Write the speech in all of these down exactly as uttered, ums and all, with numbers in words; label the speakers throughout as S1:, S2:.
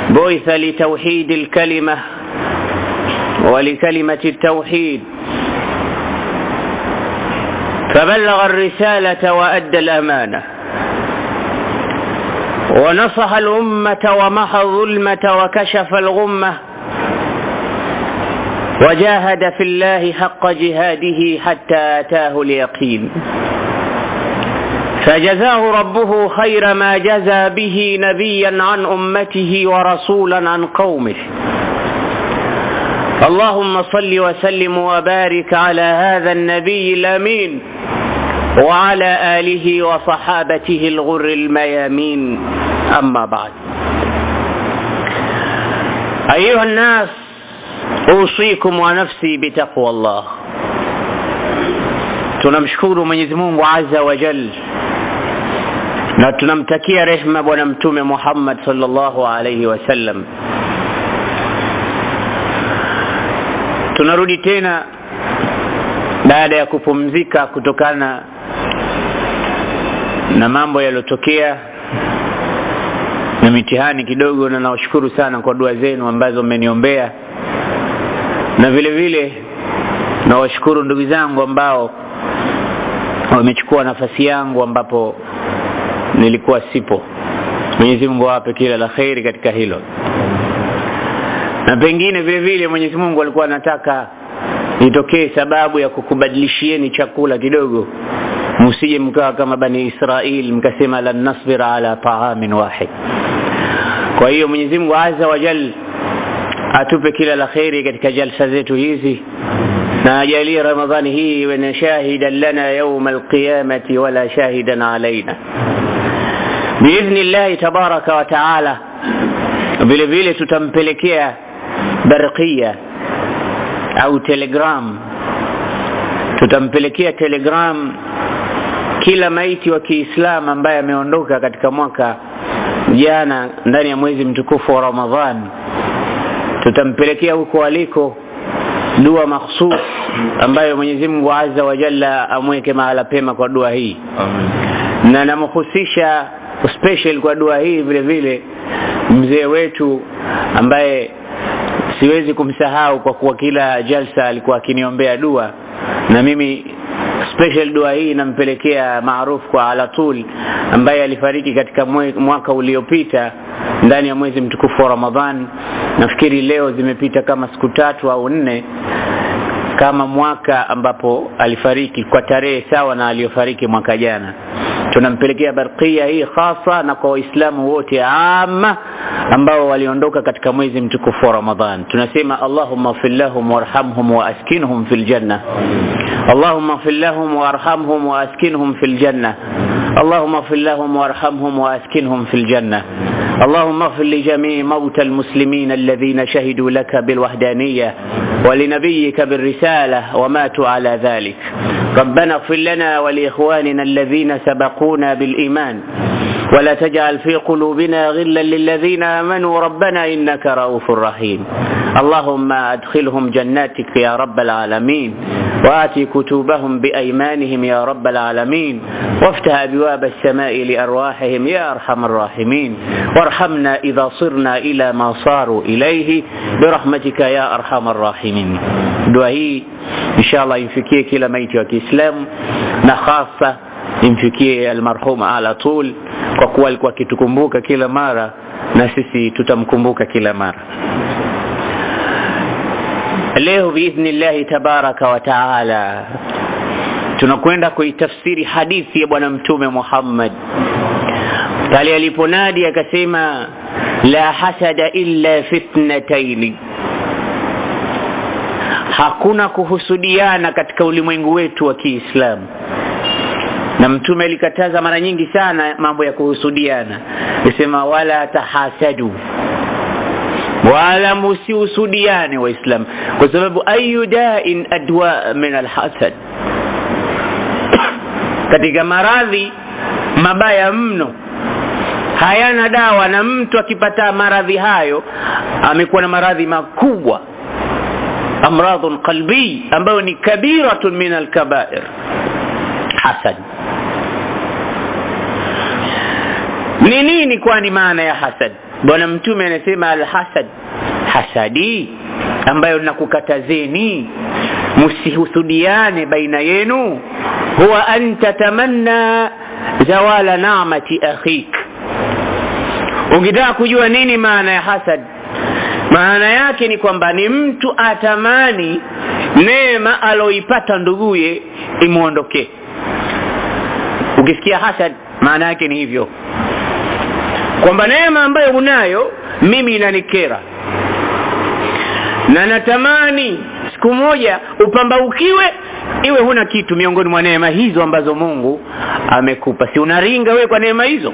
S1: بعث لتوحيد الكلمة ولكلمة التوحيد، فبلغ الرسالة وأدى الأمانة، ونصح الأمة ومحى الظلمة وكشف الغمة، وجاهد في الله حق جهاده حتى آتاه اليقين، فجزاه ربه خير ما جزى به نبيا عن أمته ورسولا عن قومه. اللهم صل وسلم وبارك على هذا النبي الأمين وعلى آله وصحابته الغر الميامين. أما بعد، أيها الناس، أوصيكم ونفسي بتقوى الله. tunamshukuru Mwenyezi Mungu Azza wa Jalla na tunamtakia rehema bwana mtume Muhammad sallallahu alayhi wasallam. Tunarudi tena baada ya kupumzika kutokana na mambo yaliyotokea na mitihani kidogo, na nawashukuru sana kwa dua zenu ambazo mmeniombea, na vile vile nawashukuru ndugu zangu ambao wamechukua nafasi yangu ambapo nilikuwa sipo. Mwenyezi Mungu awape kila la kheri katika hilo. Na pengine vile vile Mwenyezi Mungu alikuwa anataka itokee sababu ya kukubadilishieni chakula kidogo, msije mkawa kama bani Israeli mkasema lan nasbira ala ta'amin wahid. Kwa hiyo Mwenyezi Mungu Azza wa Jalla atupe kila la kheri katika jalsa zetu hizi, na ajalie Ramadhani hii iwe shahidan lana yawm alqiyamati wala shahidan alaina biidhnillah tabaraka wa taala. Vile vile tutampelekea barqia au telegram, tutampelekea telegram kila maiti wa Kiislamu ambaye ameondoka katika mwaka jana ndani ya mwezi mtukufu wa Ramadhan. Tutampelekea huko aliko dua mahsus ambayo Mwenyezi Mungu Azza wa Jalla amweke mahala pema kwa dua hii. Amen. Na namhusisha special kwa dua hii vile vile mzee wetu ambaye siwezi kumsahau kwa kuwa kila jalsa alikuwa akiniombea dua, na mimi special dua hii nampelekea maarufu kwa Alatul ambaye alifariki katika mwaka uliopita ndani ya mwezi mtukufu wa Ramadhan. Nafikiri leo zimepita kama siku tatu au nne kama mwaka ambapo alifariki kwa tarehe sawa na aliyofariki mwaka jana. Tunampelekea barqia hii khasa na kwa Waislamu wote amma ambao waliondoka katika mwezi mtukufu wa Ramadhan. Tunasema Allahumma ighfir lahum warhamhum wa askinhum fil janna. Allahumma ighfir lahum warhamhum wa askinhum fil janna. Allahumma ighfir lahum warhamhum wa askinhum fil janna. اللهم اغفر لجميع موتى المسلمين الذين شهدوا لك بالوحدانية ولنبيك بالرسالة وماتوا على ذلك. ربنا اغفر لنا ولإخواننا الذين سبقونا بالإيمان ولا تجعل في قلوبنا غلا للذين آمنوا ربنا إنك رؤوف رحيم. اللهم أدخلهم جناتك يا رب العالمين، وآتي كتبهم بأيمانهم يا رب العالمين، وافتح أبواب السماء لأرواحهم يا أرحم الراحمين، وارحمنا إذا صرنا إلى ما صاروا إليه برحمتك يا أرحم الراحمين. dua hii inshallah imfikie kila maiti wa Kiislamu, na hasa imfikie almarhum Alatul kwa kuwa alikuwa akitukumbuka kila mara, na sisi tutamkumbuka kila mara. Leo biidhnillah tabaraka wa taala tunakwenda kuitafsiri hadithi ya bwana mtume Muhammad pale aliponadi akasema la hasada illa fitnatayn. Hakuna kuhusudiana katika ulimwengu wetu wa Kiislamu, na mtume alikataza mara nyingi sana mambo ya kuhusudiana. Alisema wala tahasadu, wala msiusudiane Waislamu, kwa sababu ayu da'in adwa min alhasad. Katika maradhi mabaya mno hayana dawa, na mtu akipata maradhi hayo amekuwa na maradhi makubwa, amradun qalbi, ambayo ni kabiratun min alkabair, hasad. Ni nini kwani maana ya hasad? Bwana Mtume anasema al-hasad, hasadi ambayo nakukatazeni msihusudiane baina yenu, huwa an tatamanna zawala naamati akhik. Ukitaka kujua nini maana ya hasad, maana yake ni kwamba ni mtu atamani neema aloipata nduguye imuondoke. Ukisikia hasad maana yake ni hivyo, kwamba neema ambayo unayo mimi inanikera na natamani siku moja upambaukiwe, iwe huna kitu miongoni mwa neema hizo ambazo Mungu amekupa. Si unaringa wewe kwa neema hizo?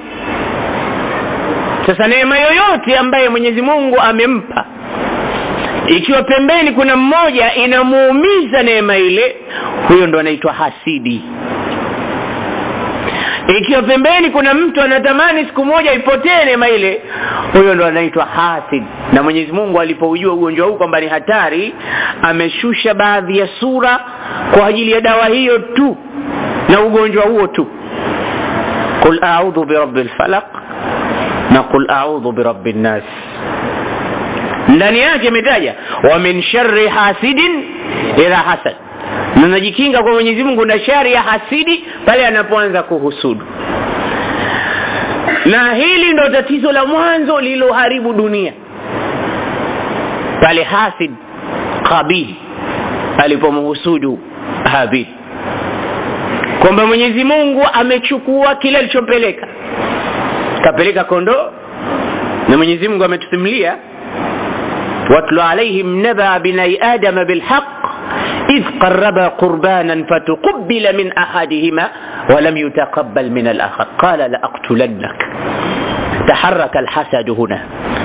S1: Sasa neema yoyote ambaye Mwenyezi Mungu amempa, ikiwa pembeni kuna mmoja inamuumiza neema ile, huyo ndo anaitwa hasidi. Ikiwa pembeni kuna mtu anatamani siku moja ipotee neema ile, huyo ndo anaitwa hasid. Na Mwenyezi Mungu alipoujua ugonjwa huu kwamba ni hatari, ameshusha baadhi ya sura kwa ajili ya dawa hiyo tu na ugonjwa huo tu. Qul a'udhu birabbil falaq na qul a'udhu birabbin nas. Ndani yake imetaja wa min sharri hasidin ila hasad. Na najikinga kwa Mwenyezi Mungu na shari ya hasidi pale anapoanza kuhusudu. Na hili ndo tatizo la mwanzo liloharibu dunia. Pale hasid Qabil alipomhusudu Habil, kwamba Mwenyezi Mungu amechukua kile alichopeleka, kapeleka kondoo, na Mwenyezi Mungu ametusimulia watlu alaihim naba binai adama bilhaq إذ قربا قربانا فتقبل من أحدهما ولم يتقبل من الآخر قال لأقتلنك. تحرك الحسد هنا.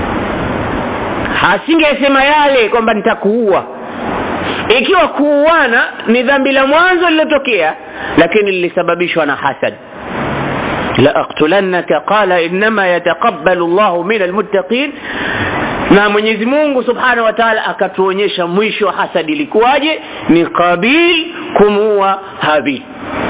S1: hasingesema yale kwamba nitakuua, ikiwa kuuana ni dhambi la mwanzo lilotokea, lakini lilisababishwa na hasad. لأقتلنك قال إنما يتقبل الله من المتقين. Na Mwenyezi Mungu Subhanahu wa Ta'ala akatuonyesha mwisho wa hasadi ilikuwaje, ni Qabil kumuua Habil.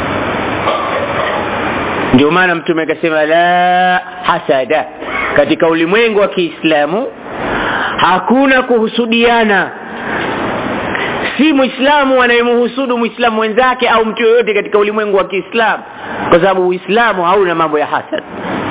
S1: Ndio maana Mtume akasema la hasada. Katika ulimwengu wa Kiislamu hakuna kuhusudiana. Si Muislamu anayemhusudu Muislamu mwenzake au mtu yoyote katika ulimwengu wa Kiislamu, kwa sababu Uislamu hauna mambo ya hasad.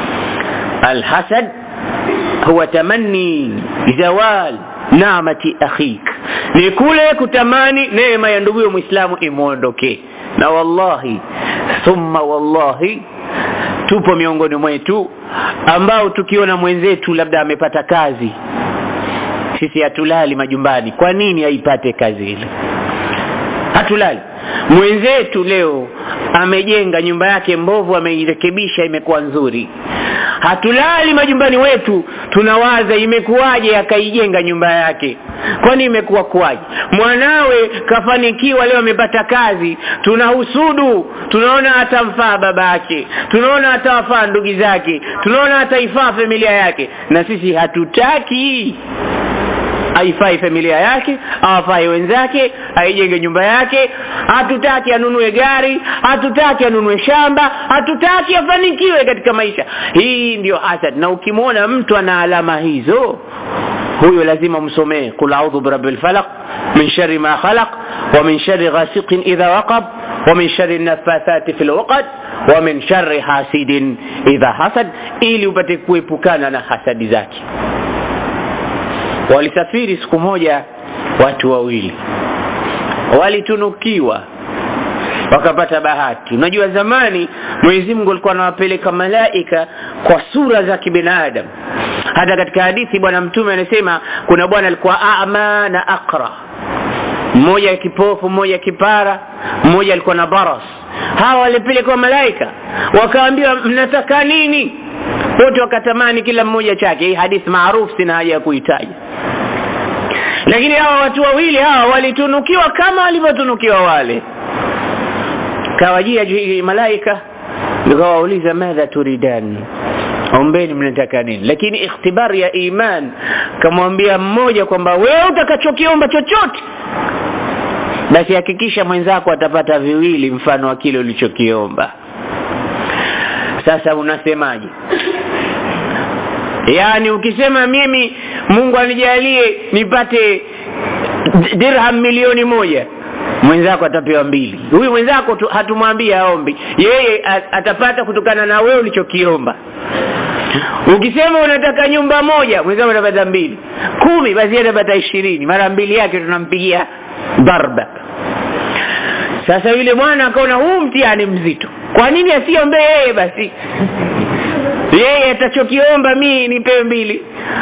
S1: Al-hasad huwa tamanni zawal naamati akhik, ni kule kutamani neema ya ndugu Muislamu imuondoke. Na wallahi thumma wallahi tupo miongoni mwetu ambao tukiona mwenzetu labda amepata kazi, sisi hatulali majumbani. Kwa nini aipate kazi ile? Hatulali. Mwenzetu leo amejenga nyumba yake mbovu, ameirekebisha imekuwa nzuri, hatulali majumbani wetu, tunawaza imekuwaje akaijenga nyumba yake. Kwani imekuwa kuwaje? Mwanawe kafanikiwa leo amepata kazi, tunahusudu, tunaona atamfaa babake, tunaona atawafaa ndugu zake, tunaona ataifaa familia yake, na sisi hatutaki aifai familia yake, awafai wenzake, aijenge nyumba yake. Hatutaki anunue gari, hatutaki anunue shamba, hatutaki afanikiwe katika maisha. Hii ndio hasad. Na ukimwona mtu ana alama hizo, huyo lazima msomee qul a'udhu birabbil falaq min sharri ma khalaq wa min sharri ghasiqin idha waqab wa min sharri an-naffathati fil 'uqad wa min sharri hasidin idha hasad, ili upate kuepukana na hasadi zake. Walisafiri siku moja watu wawili, walitunukiwa wakapata bahati. Unajua zamani Mwenyezi Mungu alikuwa anawapeleka malaika kwa sura za kibinadamu. Hata katika hadithi Bwana Mtume anasema kuna bwana alikuwa a'ma na aqra, mmoja kipofu, mmoja kipara, mmoja alikuwa na baras. Hawa walipelekwa malaika, wakaambiwa mnataka nini? Wote wakatamani kila mmoja chake. Hii hadithi maarufu, sina haja ya kuitaja. Lakini hawa watu wawili hawa walitunukiwa kama walivyotunukiwa wale. Kawajia malaika, nikawauliza madha turidan, ombeni mnataka nini? Lakini ikhtibari ya iman, kamwambia mmoja kwamba wewe utakachokiomba chochote basi hakikisha mwenzako atapata viwili mfano wa kile ulichokiomba. Sasa unasemaje? Yani ukisema mimi Mungu anijalie nipate dirham milioni moja, mwenzako atapewa mbili. Huyu mwenzako hatumwambia aombe, yeye atapata kutokana na wewe ulichokiomba. Ukisema unataka nyumba moja, mwenzako atapata mbili. Kumi, basi yeye atapata ishirini. Mara mbili yake tunampigia darba. Sasa yule bwana akaona huu mtihani mzito, kwa nini asiombe yeye basi? Yeye atachokiomba mimi nipewe mbili.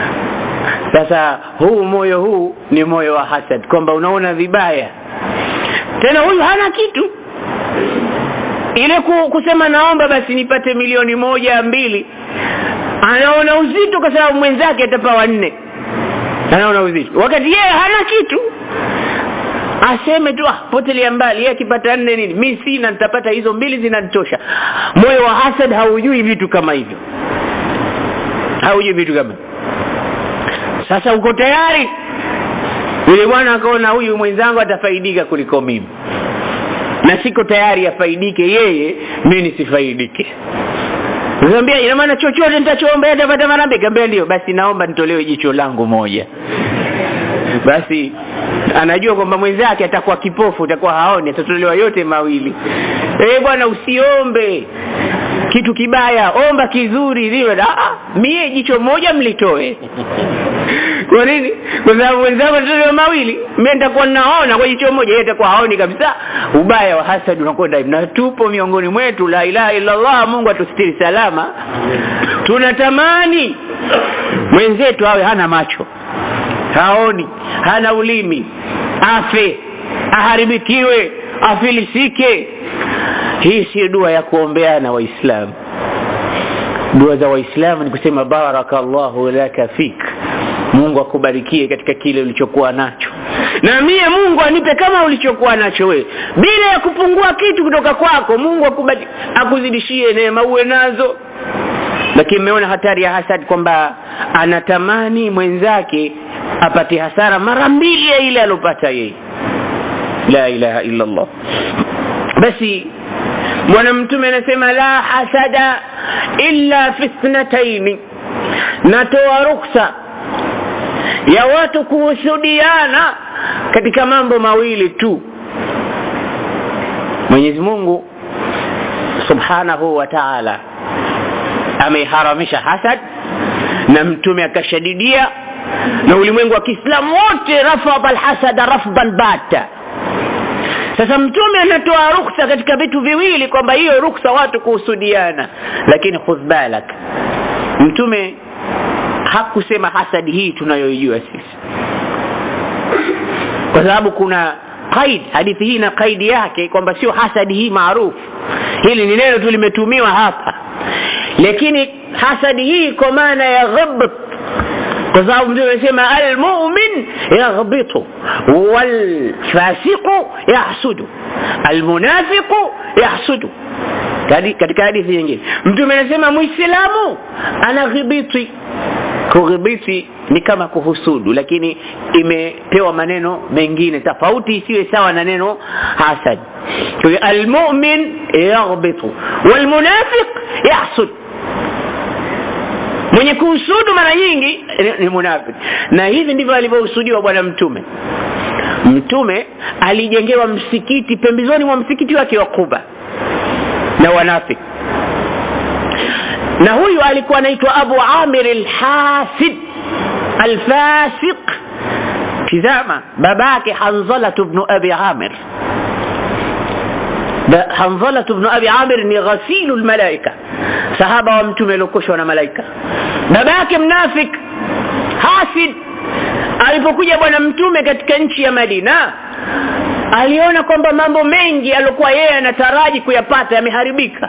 S1: Sasa huu moyo huu ni moyo wa hasad, kwamba unaona vibaya. Tena huyu hana kitu. Ile kusema naomba basi nipate milioni moja mbili, anaona uzito kwa sababu mwenzake atapawa nne. Anaona uzito wakati yeye hana kitu. Aseme tu ah, potelea mbali, yeye akipata nne nini, mimi sina, nitapata hizo mbili zinanitosha. Moyo wa hasad haujui vitu kama hivyo. Haujui vitu kama. Sasa uko tayari? Yule bwana akaona huyu mwenzangu atafaidika kuliko mimi, na siko tayari afaidike yeye, mimi nisifaidike. Nikamwambia ina maana chochote nitachoomba atapata mara mbili. Nikamwambia ndio, basi naomba nitolewe jicho langu moja. Basi anajua kwamba mwenzake atakuwa kipofu, atakuwa haoni, atatolewa yote mawili. Eh bwana, usiombe kitu kibaya, omba kizuri. Ndio, ah mie jicho moja mlitoe. Kwa nini? Kwa sababu mwenzako atatolewa mawili, mimi nitakuwa naona kwa jicho moja, yeye atakuwa haoni kabisa. Ubaya wa hasad unakwenda hivi, na tupo miongoni mwetu. La ilaha illa Allah, Mungu atustiri salama. Tunatamani mwenzetu awe hana macho, haoni, hana ulimi, afe, aharibikiwe, afilisike. Hii si dua ya kuombeana Waislamu. Dua za Waislamu ni kusema barakallahu laka fik, Mungu akubarikie katika kile ulichokuwa nacho, na mie Mungu anipe kama ulichokuwa nacho wewe, bila ya kupungua kitu kutoka kwako. Mungu akubariki, akuzidishie neema uwe nazo. Lakini umeona hatari ya hasad, kwamba anatamani mwenzake apate hasara mara mbili ya ile alopata yeye. La ilaha illa Allah. Basi Bwana Mtume anasema la hasada illa fi ithnatayn, natoa ruksa ya watu kuhusudiana katika mambo mawili tu. Mwenyezi Mungu Subhanahu wa Ta'ala ameharamisha hasad, na Mtume akashadidia, na ulimwengu wa Kiislamu wote rafadha alhasada rafdan bata. Sasa Mtume anatoa ruksa katika vitu viwili, kwamba hiyo ruksa watu kuhusudiana. Lakini khudh balak, Mtume hakusema hasadi hii tunayoijua sisi, kwa sababu kuna qaid. Hadithi hii na qaid yake, kwamba sio hasadi hii maarufu. Hili ni neno tu limetumiwa hapa, lakini hasadi hii kwa maana ya ghabt, kwa sababu Mtume anasema almu'min yaghbitu wal fasiqu yahsudu almunafiqu yahsudu. Katika hadithi nyingine Mtume anasema Muislamu anaghibiti. Kughibiti ni kama kuhusudu, lakini imepewa maneno mengine tofauti, isiwe sawa na neno hasad. Kwa hiyo almu'min yaghbitu wal munafiq yahsud. Mwenye kuhusudu mara nyingi ni munafiki, na hivi ndivyo alivyohusudiwa Bwana Mtume. Mtume alijengewa msikiti pembezoni mwa msikiti wake wa Quba na wanafiki, na huyu alikuwa anaitwa Abu Amir al-Hasid al-Fasiq. Tizama babake Hanzala ibn Abi Amir. Hanzala ibn Abi Amir ni ghasilul malaika, sahaba wa Mtume aliokoshwa na malaika. Babake mnafik hasid. Alipokuja Bwana Mtume katika nchi ya Madina, aliona kwamba mambo mengi alikuwa yeye anataraji kuyapata yameharibika.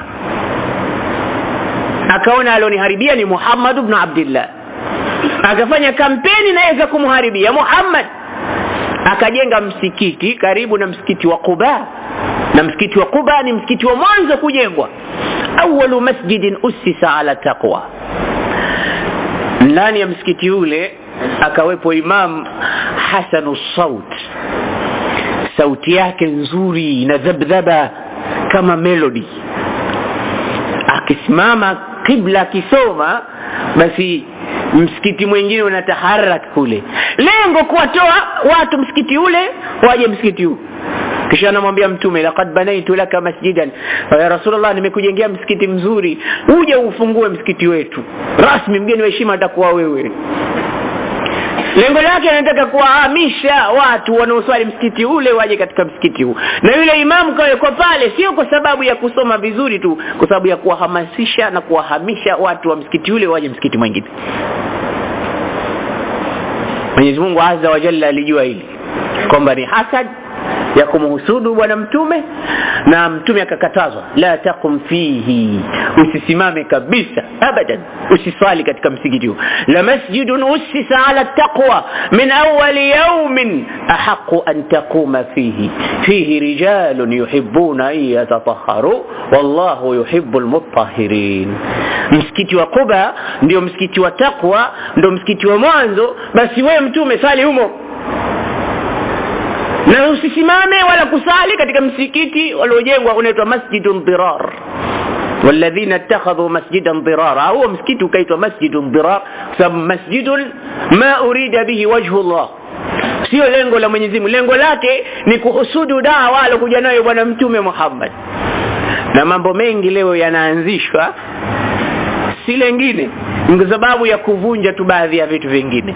S1: Akaona aloniharibia ni Muhammad ibn Abdullah, akafanya kampeni na yeye kumharibia Muhammad. Akajenga msikiti karibu na msikiti wa Quba, na msikiti wa Quba ni msikiti wa mwanzo kujengwa, awwalu masjidin ussisa ala taqwa. Ndani ya msikiti ule akawepo Imam Hasanu Saut, sauti yake nzuri na dhabdhaba kama melody. Akisimama kibla kisoma, basi msikiti mwingine unataharak kule, lengo kuwatoa watu msikiti ule waje msikiti huu. Kisha anamwambia mtume, laqad banaitu laka masjidan, ya Rasulullah, nimekujengea msikiti mzuri, uje ufungue msikiti wetu rasmi, mgeni wa heshima atakuwa wewe. Lengo lake anataka kuwahamisha watu wanaoswali msikiti ule waje katika msikiti huu. Na yule imamu kwa pale sio kwa sababu ya kusoma vizuri tu, kwa sababu ya kuwahamasisha na kuwahamisha watu wa msikiti ule waje msikiti mwingine. Mwenyezi Mungu Azza wa Jalla alijua hili kwamba ni hasad ya kumhusudu bwana mtume, na mtume akakatazwa, la taqum fihi, usisimame kabisa abadan, usiswali katika msikiti huu. La masjidun ussisa ala taqwa min awwal yawmin ahaqqu an taquma fihi fihi rijalun yuhibbuna an yatatahharu wallahu yuhibbul mutahhirin. Msikiti wa Quba ndio msikiti wa taqwa, ndio msikiti wa mwanzo, basi wewe mtume sali humo, na usisimame wala kusali katika msikiti uliojengwa unaitwa Masjidun Dirar. Walladhina ittakhadhu masjidan dirara, huo msikiti ukaitwa Masjidun Dirar sababu masjidun ma urida bihi wajhu Allah, sio lengo la Mwenyezi Mungu, lengo lake ni kuhusudu dawa alokuja nayo bwana mtume Muhammad. Na mambo mengi leo yanaanzishwa si lengine ni kwa sababu ya kuvunja tu baadhi ya vitu vingine.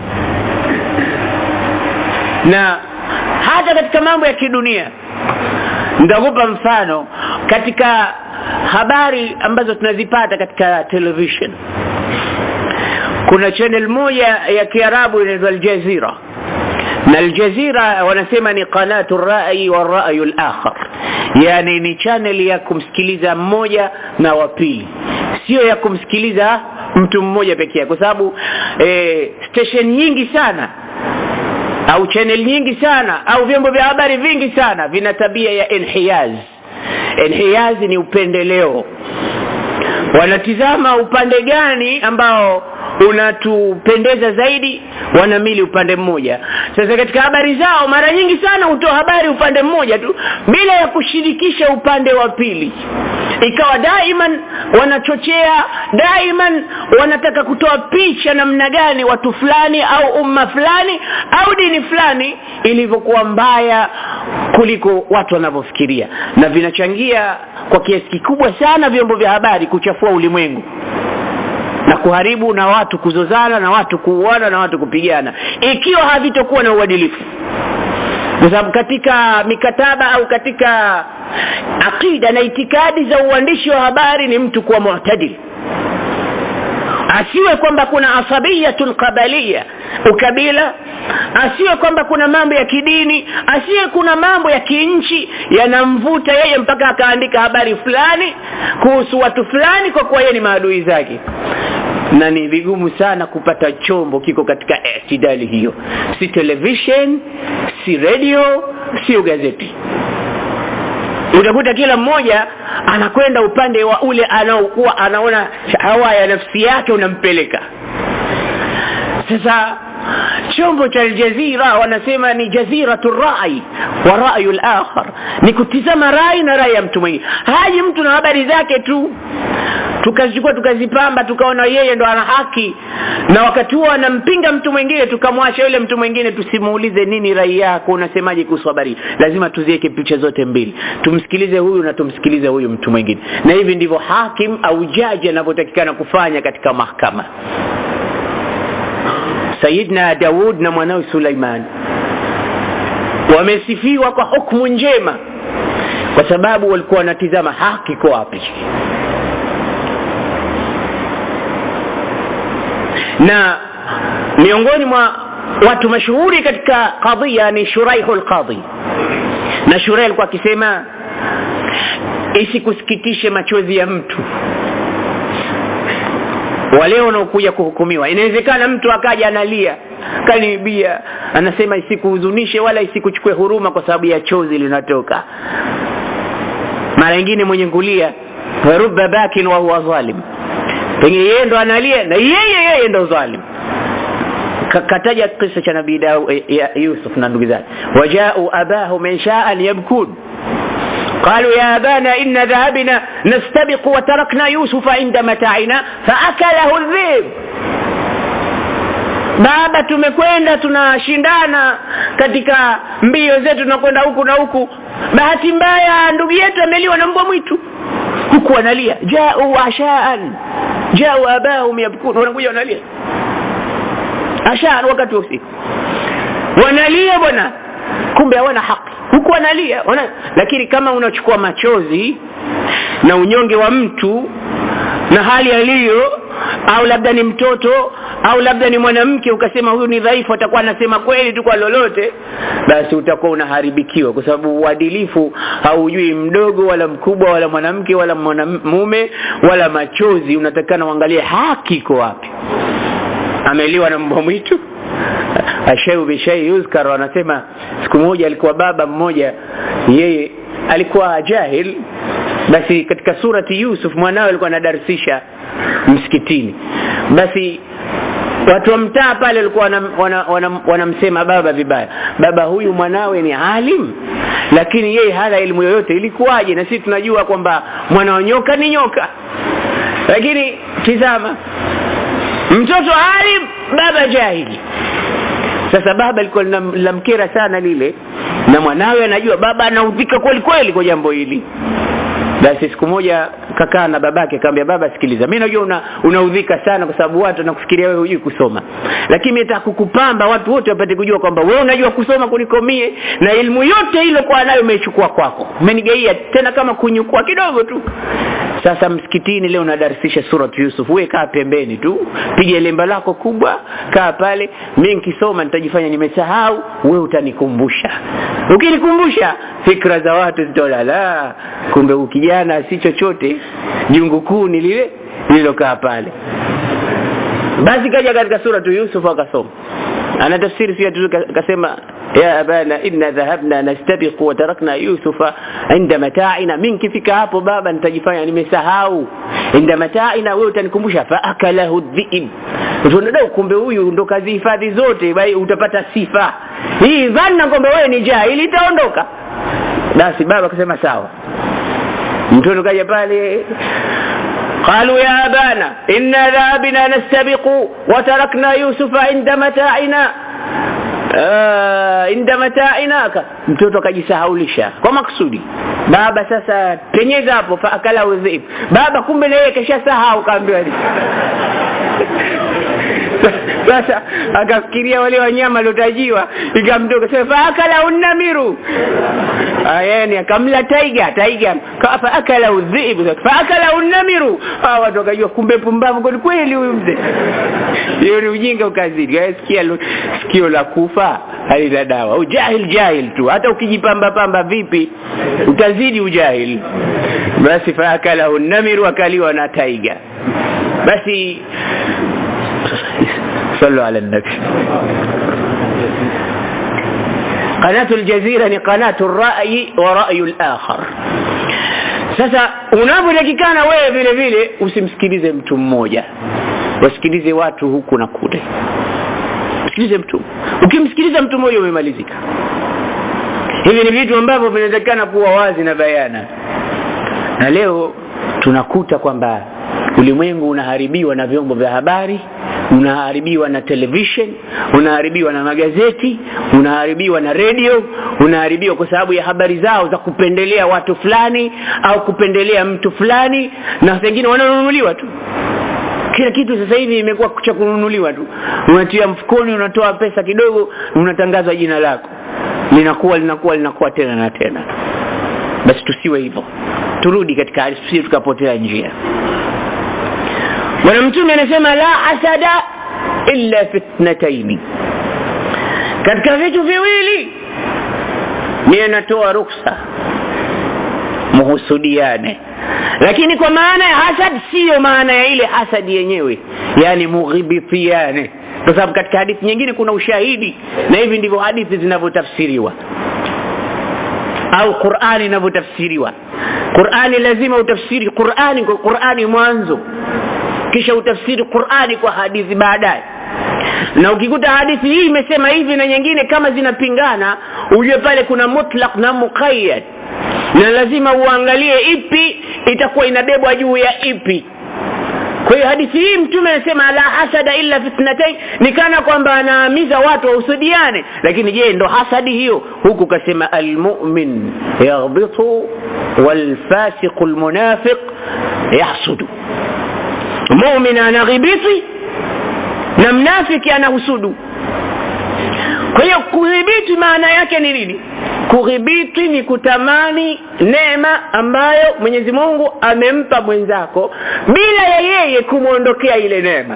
S1: Na hata katika mambo ya kidunia, nitakupa mfano katika habari ambazo tunazipata katika television. Kuna channel moja ya Kiarabu inaitwa Al Jazeera, na Al Jazeera wanasema ni qanatu ar-ra'i war-ra'yu al-akhar, yani ni channel ya kumsikiliza mmoja na wa pili, sio ya kumsikiliza mtu mmoja pekee yake, kwa sababu eh, station nyingi sana au channel nyingi sana au vyombo vya habari vingi sana vina tabia ya inhiyaz. Inhiyaz ni upendeleo, wanatizama upande gani ambao unatupendeza zaidi, wanamili upande mmoja. Sasa katika habari zao mara nyingi sana hutoa habari upande mmoja tu bila ya kushirikisha upande wa pili. Ikawa daiman wanachochea, daiman wanataka kutoa picha namna gani watu fulani au umma fulani au dini fulani ilivyokuwa mbaya kuliko watu wanavyofikiria, na vinachangia kwa kiasi kikubwa sana vyombo vya habari kuchafua ulimwengu na kuharibu, na watu kuzozana, na watu kuuana, na watu kupigana, ikiwa havitokuwa na uadilifu. Kwa sababu katika mikataba au katika akida na itikadi za uandishi wa habari ni mtu kuwa mu'tadil, asiwe kwamba kuna asabiyatun qabaliyya, ukabila, asiwe kwamba kuna mambo ya kidini, asiwe kuna mambo ya kinchi yanamvuta yeye mpaka akaandika habari fulani kuhusu watu fulani kwa kuwa yeye ni maadui zake. Na ni vigumu sana kupata chombo kiko katika itidali hiyo, si television, si radio, si gazeti. Utakuta kila mmoja anakwenda upande wa ule anaokuwa anaona hawa ya nafsi yake unampeleka. Sasa chombo cha Al Jazeera wanasema ni jaziratul ra'i wa ra'yul akhar, ni kutizama rai na rai ya mtu mwingine. Haji mtu na habari zake tu tukazichukua tukazipamba tukaona yeye ndo ana haki, na wakati huo anampinga mtu mwingine tukamwacha yule mtu mwingine, tusimuulize nini rai yako, unasemaje kuhusu habari. Lazima tuziweke picha zote mbili, tumsikilize huyu na tumsikilize huyu mtu mwingine. Na hivi ndivyo hakim au jaji anavyotakikana kufanya katika mahakama. Sayyidina Daud na mwanawe Suleiman wamesifiwa kwa hukumu njema kwa sababu walikuwa wanatizama haki kwa wapi. Na miongoni mwa watu mashuhuri katika kadhia ni Shuraihul Qadhi, na Shuraih alikuwa akisema isikusikitishe machozi ya mtu wale wanaokuja kuhukumiwa. Inawezekana mtu akaja analia, kanibia, anasema isikuhuzunishe wala isikuchukue huruma kwa sababu ya chozi linatoka. Mara nyingine mwenye kulia rubba bakin wa huwa zalim, pengine yeye ndo analia na yeye yeye ndo zalim. Kataja kisa cha Nabii Yusuf na ndugu zake, wajao abahu min sha'an yabkun قالوا يا أبانا إن ذهبنا نستبق وتركنا يوسف عند متاعنا فأكله الذئب. baba tumekwenda tunashindana katika mbio zetu tunakwenda huku na huku, bahati mbaya ndugu yetu ameliwa na mbwa mwitu, huku analia jao ashaan jao abahum yabkun, wanakuja wanalia ashaan wakati wa usiku wanalia bwana, kumbe hawana haki huku wanalia wana... lakini kama unachukua machozi na unyonge wa mtu na hali aliyo, au labda ni mtoto au labda ni mwanamke, ukasema huyu ni dhaifu, atakuwa anasema kweli tu kwa lolote, basi utakuwa unaharibikiwa, kwa sababu uadilifu haujui mdogo wala mkubwa wala mwanamke wala mwanamume wala machozi. Unatakana uangalie haki iko wapi. Ameliwa na mbwa mwitu, ashayu bishay yuzkar. Anasema siku moja alikuwa baba mmoja, yeye alikuwa jahil, basi katika surati Yusuf mwanawe alikuwa anadarsisha msikitini, basi watu wa mtaa pale walikuwa wanamsema wana, wana, wana baba vibaya, baba huyu mwanawe ni alim lakini yeye hana elimu yoyote, ilikuwaje? Na sisi tunajua kwamba mwana wa nyoka ni nyoka, lakini tizama, mtoto alim, baba jahili. Sasa baba alikuwa linamkera sana lile, na mwanawe anajua baba anaudhika kweli kweli kwa jambo hili. Basi siku moja kakaa na babake, akamwambia baba, sikiliza, mimi najua una unaudhika sana kwa sababu watu wanakufikiria wewe hujui kusoma, lakini mimi nataka kukupamba watu wote wapate kujua kwamba wewe unajua kusoma kuliko mie, na elimu yote ile kwa nayo umechukua kwako, umenigaia tena kama kunyukua kidogo tu. Sasa msikitini leo nadarsisha surah Yusuf, wewe kaa pembeni tu, piga lemba lako kubwa, kaa pale, mimi nikisoma nitajifanya nimesahau, wewe utanikumbusha. Ukinikumbusha fikra za watu zitolala, kumbe ukijana si chochote, jungu kuu ni lile lilokaa pale. Basi kaja katika surah Yusuf akasoma, ana tafsiri sio tu, akasema ya abana inna dhahabna nastabiqu wa tarakna yusufa inda mata'ina. Minki fika hapo baba nitajifanya nimesahau, inda mata'ina wewe utanikumbusha, fa akalahu dhi'ib. Tunadai kumbe huyu ndo kazi hifadhi zote, bali utapata sifa hii, dhanna kwamba wewe ni jahili, itaondoka. Basi baba akasema sawa. Mtoto kaja pale, قالوا يا أبانا إنا ذهبنا نستبق وتركنا يوسف عند متاعنا عند متاعنا. Mtoto akajisahaulisha kwa maksudi. Baba sasa penyeza hapo, fa akala udhib. Baba kumbe na yeye kashasahau, kaambiwa hivi. Sasa akafikiria wale wanyama waliotajiwa, ikamtoka sasa fa akala unamiru, ayani akamla taiga taiga, fa akala udhib, fa akala unamiru. Hawa watu wakajua kumbe pumbavu kweli kweli huyu mzee. Hiyo ni ujinga ukazidi. Sikia sikio la kufa halina dawa. Ujahil jahil tu, hata ukijipamba pamba vipi utazidi ujahil. Basi fa akala unamiru, akaliwa na taiga. Basi صلوا على النبي. قناة الجزيرة ni قناة الرأي ورأي الآخر. Sasa unapotakikana wewe vile vile usimsikilize mtu mmoja, wasikilize watu huku na kule. Usikilize mtu, ukimsikiliza mtu mmoja umemalizika. Hivi ni vitu ambavyo vinatakikana kuwa wazi na bayana, na leo tunakuta kwamba ulimwengu unaharibiwa na vyombo vya habari, unaharibiwa na television, unaharibiwa na magazeti, unaharibiwa na radio, unaharibiwa kwa sababu ya habari zao za kupendelea watu fulani au kupendelea mtu fulani, na wengine wananunuliwa tu. Kila kitu sasa hivi imekuwa cha kununuliwa tu. Unatia mfukoni, unatoa pesa kidogo, unatangaza jina lako, linakuwa linakuwa linakuwa tena na tena. Basi tusiwe hivyo, turudi katika hali, tusije tukapotea njia. Bwana Mtume anasema la hasada illa fitnatayn, katika vitu viwili mimi natoa ruksa muhusudiane, lakini kwa maana ya hasad sio maana ya ile hasad yenyewe, yani mughibitiane, kwa sababu katika hadithi nyingine kuna ushahidi, na hivi ndivyo hadithi zinavyotafsiriwa au Qur'ani inavyotafsiriwa. Qur'ani lazima utafsiri Qur'ani kwa Qur'ani mwanzo, kisha utafsiri Qur'ani kwa hadithi baadaye. Na ukikuta hadithi hii imesema hivi na nyingine kama zinapingana, ujue pale kuna mutlaq na muqayyad, na lazima uangalie ipi itakuwa inabebwa juu ya ipi. Kwa hiyo hadithi hii mtume anasema la hasada illa fitnatayn, ni kana kwamba anaamiza watu wausudiane. Lakini je, ndo hasadi hiyo? Huku kasema almu'min yaghbitu walfasiqu almunafiq yahsudu. Mu'min anaghibiti na mnafiki anahusudu. Kwa hiyo kughibiti maana yake ni nini? Kughibiti ni kutamani neema ambayo Mwenyezi Mungu amempa mwenzako bila ya yeye kumuondokea ile neema.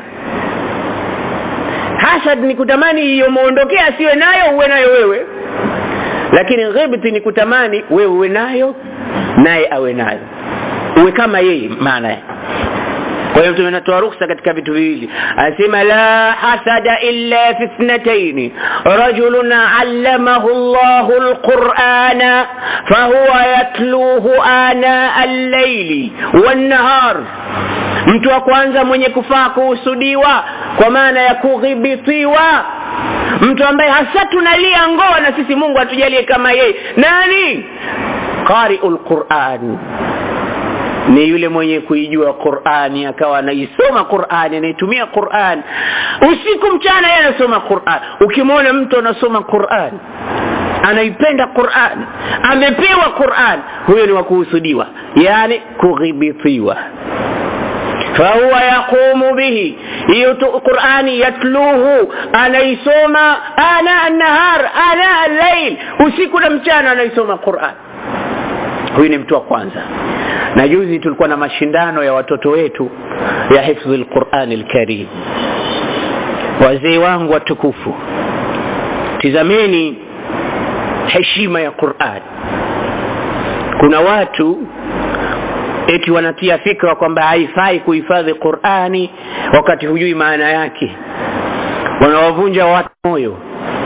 S1: Hasad ni kutamani hiyo muondokea asiwe nayo uwe nayo wewe. Lakini ghibti ni kutamani wewe uwe nayo naye awe nayo, uwe kama yeye maana yake. Kwa hiyo tunatoa ruhusa katika vitu viwili. Asema la hasada illa fi ithnatayn, rajulun 'allamahu Allahu al-Qur'ana fahuwa yatluhu ana al-layli wan-nahar. Mtu wa kwanza mwenye kufaa kuhusudiwa kwa maana ya kughibitiwa, mtu ambaye hasa tunalia ngoa na sisi Mungu atujalie kama yeye. Nani? Qari'ul Qur'an, ni yule mwenye kuijua Qur'ani akawa anaisoma Qur'ani, anaitumia Qur'an usiku mchana, yeye anasoma Qur'an. Ukimwona mtu anasoma Qur'an, anaipenda Qur'an, amepewa Qur'an, huyo ni wa kuhusudiwa, yani kughibitiwa. fahuwa yaqumu bihi, hiyo Qur'ani yatluhu, anaisoma ana an-nahar ana al-layl, usiku na mchana anaisoma Qur'an. Huyu ni mtu wa kwanza. Na juzi tulikuwa na mashindano ya watoto wetu ya hifdhul Qur'an al-Karim. Wazee wangu watukufu, tizameni heshima ya Qur'an. Kuna watu eti wanatia fikra kwamba haifai kuhifadhi Qur'ani wakati hujui maana yake. Wanawavunja watu moyo.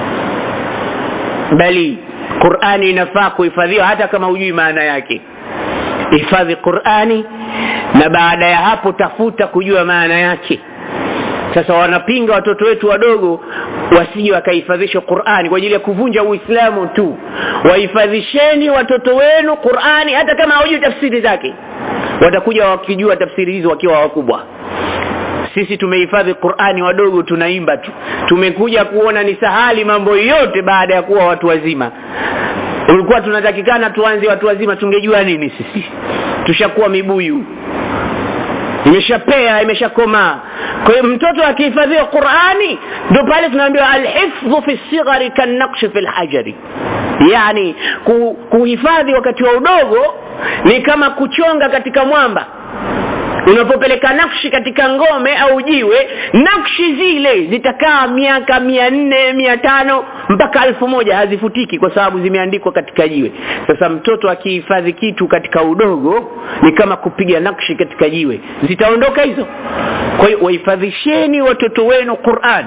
S1: Bali Qur'ani inafaa kuhifadhiwa hata kama hujui maana yake. Hifadhi Qur'ani na baada ya hapo tafuta kujua maana yake. Sasa wanapinga watoto wetu wadogo wasije wakahifadhisha Qur'ani kwa ajili ya kuvunja Uislamu tu. Wahifadhisheni watoto wenu Qur'ani hata kama hawajui tafsiri zake. Watakuja wakijua tafsiri hizo wakiwa wakubwa. Sisi tumehifadhi Qur'ani wadogo, tunaimba tu. Tumekuja kuona ni sahali mambo yote baada ya kuwa watu wazima. Ulikuwa tunatakikana tuanze watu wazima, tungejua nini sisi? Tushakuwa mibuyu, imeshapea, imeshakoma. Kwa hiyo mtoto akihifadhiwa Qur'ani, ndio pale tunaambiwa al-hifdhu fi as-sighari kan-naqsh fi al-hajari. Yani kuhifadhi wakati wa udogo ni kama kuchonga katika mwamba. Unapopeleka nakshi katika ngome au jiwe, nakshi zile zitakaa miaka mia nne, mia tano mpaka elfu moja hazifutiki kwa sababu zimeandikwa katika jiwe. Sasa mtoto akihifadhi kitu katika udogo ni kama kupiga nakshi katika jiwe, zitaondoka hizo. Kwa hiyo wahifadhisheni watoto wenu Qur'an.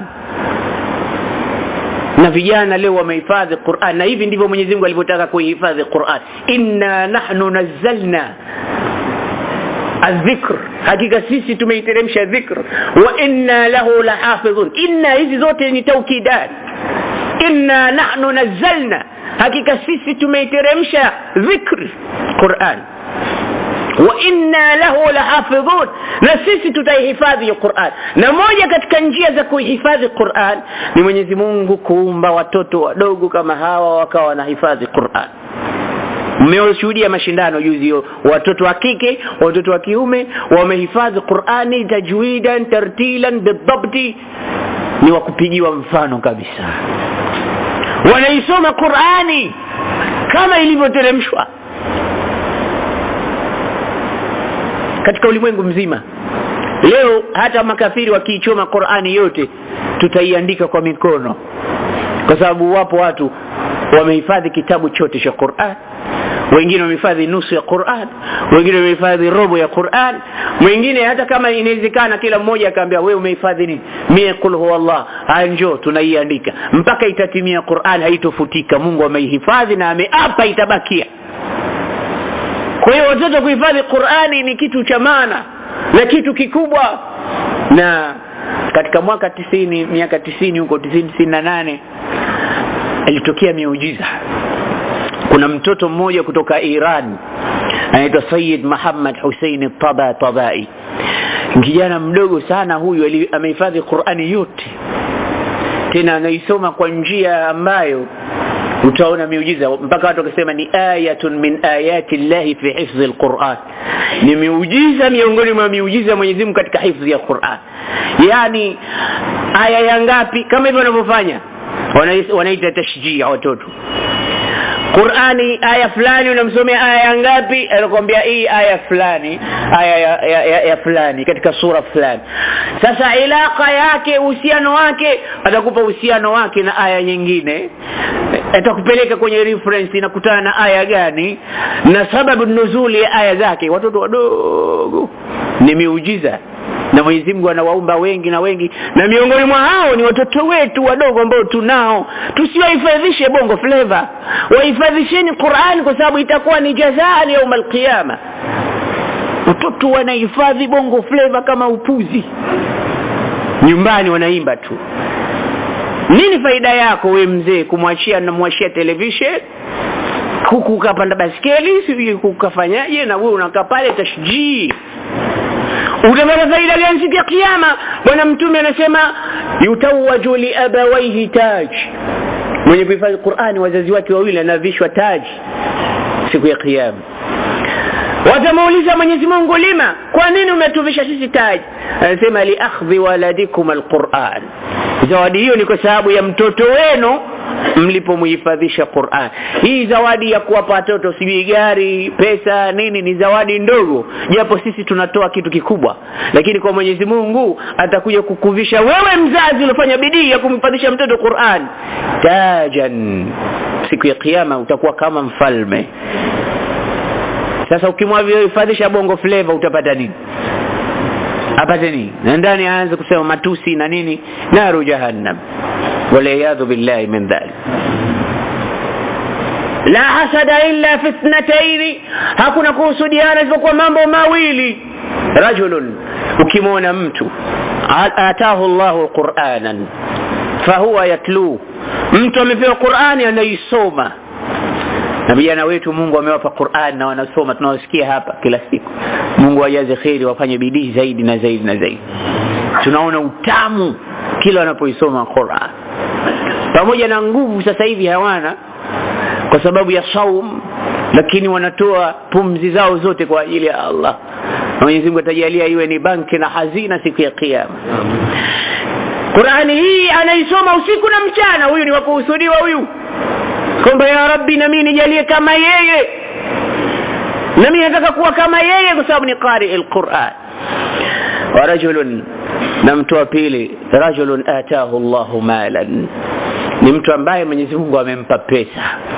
S1: Na vijana leo wamehifadhi Qur'an, na hivi ndivyo Mwenyezi Mungu alivyotaka kuihifadhi Qur'an. Inna nahnu nazzalna الذكر, hakika sisi tumeiteremsha dhikr, wa inna lahu lahafidhun. Inna hizi zote ni taukidat. Inna nahnu nazzalna, hakika sisi tumeiteremsha dhikr Qur'an, wa inna lahu lahafidhun, na sisi tutaihifadhi Qur'an. Na moja katika njia za kuihifadhi Qur'an ni Mwenyezi Mungu kuumba watoto wadogo kama hawa wakawa wanahifadhi Qur'an. Mmeshuhudia mashindano juzi, watoto wa kike, watoto wa kiume wamehifadhi Qur'ani tajwidan tartilan bidhabti, ni wakupigiwa mfano kabisa. Wanaisoma Qur'ani kama ilivyoteremshwa katika ulimwengu mzima. Leo hata makafiri wakiichoma Qur'ani yote tutaiandika kwa mikono, kwa sababu wapo watu wamehifadhi kitabu chote cha Qur'an. Wengine wamehifadhi nusu ya Qur'an, wengine wamehifadhi robo ya Qur'an, wengine hata kama inawezekana kila mmoja akaambia wewe umehifadhi nini? Mimi qul huwallah, njoo tunaiandika mpaka itatimia Qur'an, haitofutika. Mungu ameihifadhi na ameapa itabakia. Kwa hiyo watoto kuhifadhi Qur'ani ni kitu cha maana na kitu kikubwa. Na katika mwaka tisini, miaka tisini huko tisini, tisini na nane ilitokea miujiza. Kuna mtoto mmoja kutoka Iran anaitwa Sayyid Muhammad Hussein Tabatabai. kijana mdogo sana huyu amehifadhi Qur'ani yote, tena anaisoma kwa njia ambayo utaona miujiza, mpaka watu wakasema ni ayatun min ayati llahi fi hifdhi alquran, ni miujiza miongoni mwa miujiza Mwenyezi Mungu katika hifdhi ya Qur'an. Yani aya ya ngapi kama hivyo wanavyofanya, wanaita tashjia watoto. Qur'ani aya fulani unamsomea aya ngapi, anakuambia hii aya fulani, aya ya, ya, ya, ya fulani katika sura fulani. Sasa ilaka yake, uhusiano wake, atakupa uhusiano wake na aya nyingine, atakupeleka kwenye reference na kutana na aya gani na sababu nuzuli ya aya zake. Watoto wadogo ni miujiza, na Mwenyezi Mungu anawaumba wengi na wengi, na miongoni mwa hao ni watoto wetu wadogo ambao tunao. Tusiwahifadhishe bongo flavor, wahifadhisheni Qur'an, kwa sababu itakuwa ni jazaa yaum al-qiyama. Watoto wanahifadhi bongo flavor kama upuzi, nyumbani wanaimba tu. Nini faida yako wewe mzee kumwachia na mwachia television, huku ukapanda baskeli, sivyo kukafanyaje, na wewe unakaa pale tashjii? Utapata faida gani siku ya kiyama? Bwana Mtume anasema yutawaju li abawaihi taj, mwenye kuhifadhi Qur'ani wazazi wake wawili anavishwa taji siku ya kiyama. Watamuuliza Mwenyezi Mungu, lima, kwa nini umetuvisha sisi taji? Anasema li akhdhi waladikum alquran, zawadi hiyo ni kwa sababu ya mtoto wenu mlipomhifadhisha Qur'an. Hii zawadi ya kuwapa watoto sijui gari, pesa, nini, ni zawadi ndogo, japo sisi tunatoa kitu kikubwa, lakini kwa Mwenyezi Mungu atakuja kukuvisha wewe mzazi ulifanya bidii ya kumhifadhisha mtoto Qur'an tajan. Siku ya kiyama utakuwa kama mfalme. Sasa ukimhifadhisha bongo flavor utapata nini? Apate nini? Na ndani aanze kusema matusi na nini, naru jahannam, waliyadhu billahi min dhalik. La hasada illa fitnatayn, hakuna kuhusudiana isipokuwa mambo mawili. Rajulun, ukimwona mtu atahu Allahu Qur'anan fahuwa yatlu, mtu amepewa Qur'ani anaisoma. Na vijana wetu Mungu amewapa Qur'an na wanasoma, tunawasikia hapa kila siku. Mungu ajaze khairi, wafanye bidii zaidi na zaidi na zaidi. Tunaona utamu kila wanapoisoma Qur'an. Pamoja na nguvu sasa hivi hawana kwa sababu ya saum, lakini wanatoa pumzi zao zote kwa ajili ya Allah. Mwenyezi Mungu atajalia iwe ni banki na hazina siku ya kiyama. Qur'ani hii anaisoma usiku na mchana, huyu ni wa kuhusudiwa huyu. Kwamba ya Rabbi na mimi nijalie kama yeye, na mimi nataka kuwa kama yeye kwa sababu ni qari al-Qur'an. Wa rajulun, na mtu wa pili, rajulun ataahu Allahu malan, ni mtu ambaye Mwenyezi Mungu amempa pesa.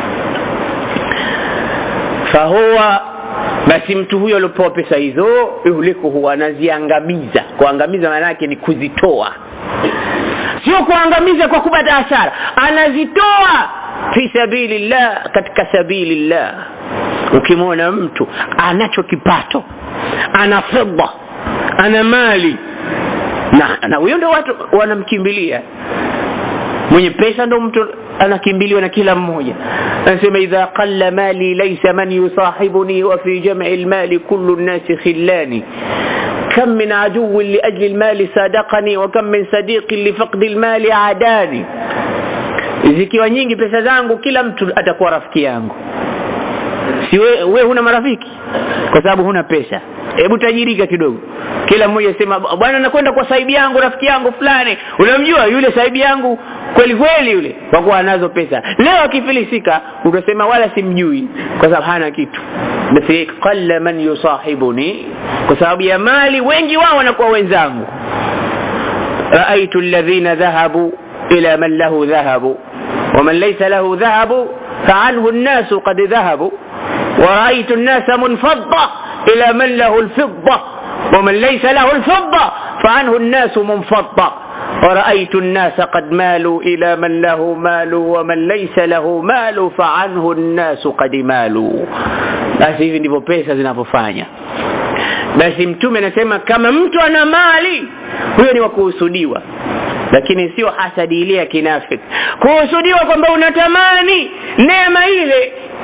S1: Fahuwa, basi mtu huyo alipopewa pesa hizo, yuhliku, huwa anaziangamiza. Kuangamiza maana yake ni kuzitoa, sio kuangamiza kwa kupata hasara, anazitoa fi sabilillah, katika sabilillah. Ukimwona mtu anacho kipato, ana fedha, ana mali, na na huyo ndio watu wanamkimbilia. Mwenye pesa ndio mtu anakimbiliwa na kila mmoja. Anasema idha qalla mali laysa man yusahibuni wa fi jam'i al-mali kullu an-nasi khillani, kam min aduwwin li ajli al-mali sadaqani wa kam min sadiqin li faqdi al-mali adani. Zikiwa nyingi pesa zangu, kila mtu atakuwa rafiki yangu. Si wewe we huna marafiki kwa sababu huna pesa. Hebu tajirika kidogo, kila mmoja sema bwana nakwenda kwa sahibi yangu, rafiki yangu fulani. Unamjua yule sahibi yangu kweli kweli yule, kwa kuwa anazo pesa. Leo akifilisika utasema wala simjui kwa sababu hana kitu. Basi qalla man yusahibuni, kwa sababu ya mali wengi wao wanakuwa wenzangu. Raaitu alladhina dhahabu ila man lahu dhahabu wa man laysa lahu dhahabu fa'anhu an-nasu qad dhahabu wa ra'aytu an-nasa munfadda ila man lahu al-fidda wa man laysa lahu al-fidda fa'anhu an-nasu munfadda wa ra'aytu an-nasa qad malu ila man lahu malu wa man laysa lahu malu fa'anhu an-nasu qad malu. Basi hivi ndivyo pesa zinapofanya. Basi Mtume anasema kama mtu ana mali, huyo ni wa kuhusudiwa, lakini sio hasadi ile ya kinafiki. Kuhusudiwa kwamba unatamani neema ile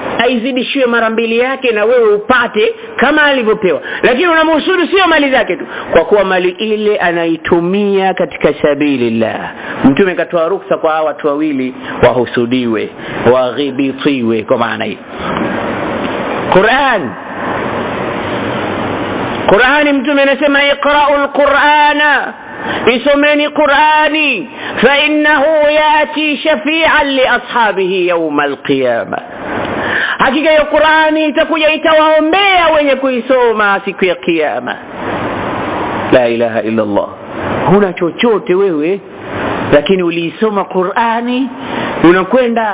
S1: aizidishiwe mara mbili yake na wewe upate kama alivyopewa. Lakini unamhusudu sio mali zake tu, kwa kuwa mali ile anaitumia katika sabilillah. Mtume katoa ruksa kwa hawa watu wawili wahusudiwe, waghibitiwe kwa maana hii. Qur'an Qur'ani Mtume anasema iqra'ul Qur'ana, isomeni Qur'ani, fa innahu yati shafi'an li ashabihi yawm al-qiyamah. Hakika hiyo Qur'ani itakuja itawaombea wenye kuisoma siku ya kiyama. La ilaha illa Allah. Huna chochote wewe, lakini uliisoma Qur'ani, unakwenda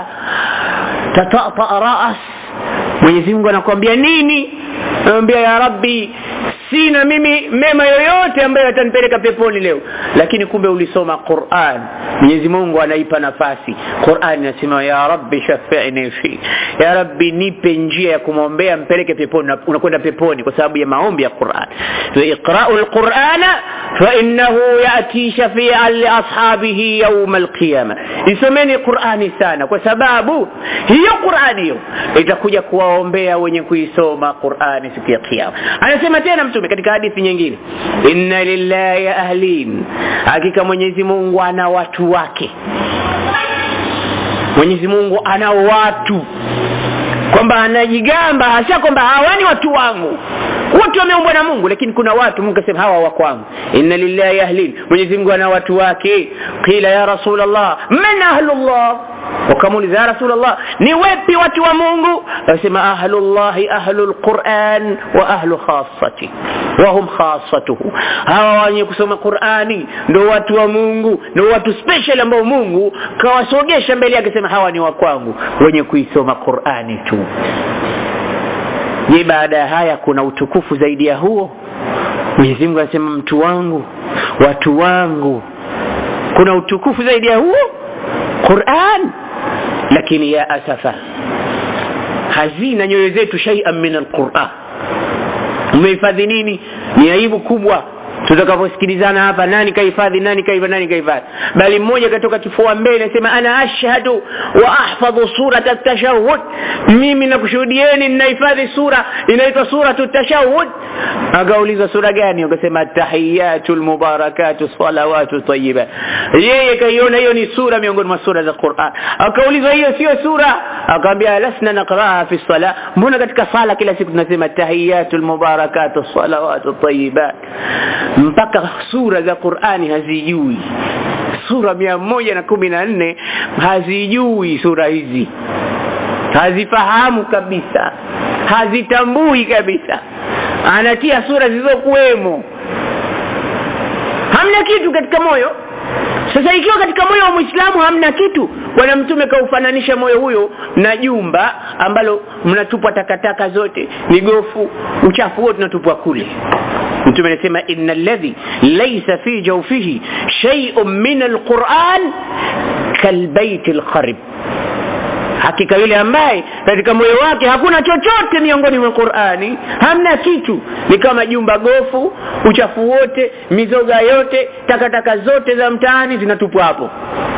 S1: tatata ras. Mwenyezi Mungu anakuambia nini? Anamwambia ya Rabbi, sina mimi mema yoyote ambayo atanipeleka peponi leo, lakini kumbe ulisoma Qur'an. Mwenyezi Mungu anaipa nafasi. Qur'an inasema ya Rabbi shafi'ni fi, ya Rabbi nipe njia ya kumwombea mpeleke peponi. Unakwenda peponi kwa sababu ya maombi ya Qur'an. Wa iqra'ul Qur'ana fa innahu yati shafi'an li ashabihi yawm al-qiyamah. Isomeni Qur'ani sana, kwa sababu hiyo Qur'ani hiyo itakuja kuwaombea wenye kuisoma Qur'ani siku ya kiyama. Anasema tena Mtume katika hadithi nyingine, inna lillahi ahlin, hakika Mwenyezi Mungu ana watu wake. Mwenyezi Mungu ana watu, kwamba anajigamba hasa kwamba hawa ni watu wangu. Wote wameumbwa na Mungu, lakini kuna watu Mungu akasema hawa wa kwangu. Inna lillahi ahlin, Mwenyezi Mungu ana watu wake. Qila ya Rasulullah, man ahlullah? Wakamuuliza ya Rasulullah, ni wapi watu wa Mungu? Akasema ahlullahi ahlul Qur'an wa ahlu khassati wa hum khassatuhu. Hawa wenye kusoma Qur'ani ndio watu wa Mungu, ndio watu special ambao Mungu kawasogesha mbele yake, akasema hawa ni wa kwangu, wenye kuisoma Qur'ani tu. Je, baada ya haya kuna utukufu zaidi ya huo? Mwenyezi Mungu anasema mtu wangu, watu wangu. Kuna utukufu zaidi ya huo? Qur'an. Lakini ya asafa, hazina nyoyo zetu shay'an min al-Qur'an. Umehifadhi nini? Ni aibu kubwa tutakaposikilizana hapa, nani kahifadhi, nani kahifadhi, nani kahifadhi. Bali mmoja katoka kifua mbele anasema ana ashhadu wa ahfadhu surata at-tashahhud, mimi nakushuhudieni ninahifadhi sura inaitwa suratu at-tashahhud. Akaulizwa sura gani? Akasema tahiyatul mubarakatu salawatu tayyiba. Yeye kaiona hiyo ni sura miongoni mwa sura za Qur'an. Akaulizwa hiyo sio sura? Akamwambia lasna naqraha fi salah, mbona katika sala kila siku tunasema tahiyatul mubarakatu salawatu tayyiba? Mpaka sura za Qur'ani hazijui. Sura mia moja na kumi na nne hazijui sura hizi, hazifahamu kabisa, hazitambui kabisa. Anatia sura zilizokuwemo, hamna kitu katika moyo. Sasa ikiwa katika moyo wa Muislamu hamna kitu, Bwana Mtume kaufananisha moyo huyo na jumba ambalo mnatupa takataka zote, migofu, uchafu wote tunatupwa kule. Mtume anasema innal ladhi laysa fi jawfihi shay'un min al-Qur'an kalbayt al-kharib, hakika yule ambaye katika moyo wake hakuna chochote miongoni mwa Qur'ani, hamna kitu, ni kama jumba gofu, uchafu wote, mizoga yote, takataka zote za mtaani zinatupwa hapo.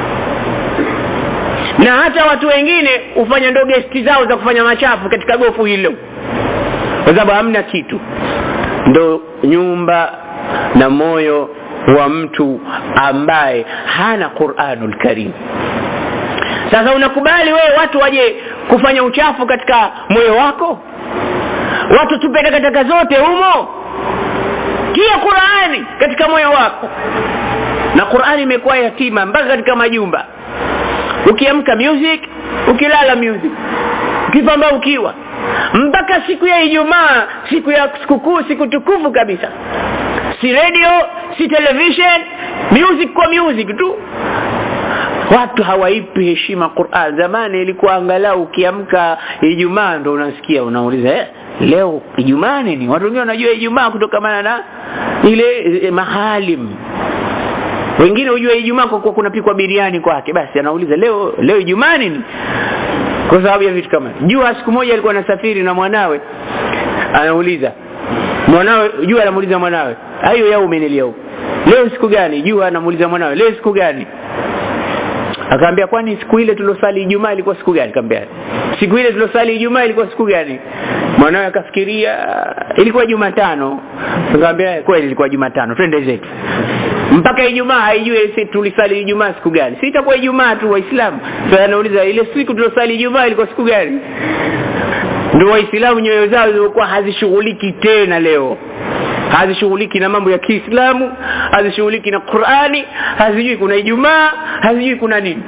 S1: Na hata watu wengine ufanya ndo gesti zao za kufanya machafu katika gofu hilo, kwa sababu hamna kitu. Ndo nyumba na moyo wa mtu ambaye hana Qur'anul Karim. Sasa unakubali wewe watu waje kufanya uchafu katika moyo wako? Watu tupe takataka zote humo? Kia Qur'ani katika moyo wako. Na Qur'ani imekuwa yatima mpaka katika majumba. Ukiamka music, ukilala music, ukipamba ukiwa. Mpaka siku ya Ijumaa, siku ya sikukuu, siku tukufu kabisa, si radio, si television, music kwa music tu. Watu hawaipi heshima Qur'an. Zamani ilikuwa angalau ukiamka Ijumaa ndo unasikia, unauliza eh, leo Ijumaa nini? Watu wengine wanajua Ijumaa kutokana na ile eh, mahalim. Wengine hujua Ijumaa kwa kuwa kunapikwa biriani kwake, basi anauliza leo leo Ijumaa nini? Kwa sababu ya vitu kama. Jua siku moja alikuwa anasafiri na mwanawe, anauliza mwanawe, Jua anamuuliza mwanawe, ayo yao umenileo leo siku gani? Jua anamuuliza mwanawe, leo siku gani? Akaambia kwani siku ile tulosali Ijumaa ilikuwa siku gani? Akamwambia siku ile tulosali Ijumaa ilikuwa siku gani? Mwanawe akafikiria ilikuwa Jumatano. Akamwambia kweli ilikuwa Jumatano, twende zetu. Mpaka Ijumaa haijui sisi tulisali Ijumaa siku gani. Si itakuwa Ijumaa tu Waislamu. Sasa anauliza ile siku tulosali Ijumaa ilikuwa siku gani? Ndio Waislamu nyoyo zao zilikuwa hazishughuliki tena leo. Hazishughuliki na mambo ya Kiislamu, hazishughuliki na Qur'ani, hazijui kuna Ijumaa, hazijui kuna nini.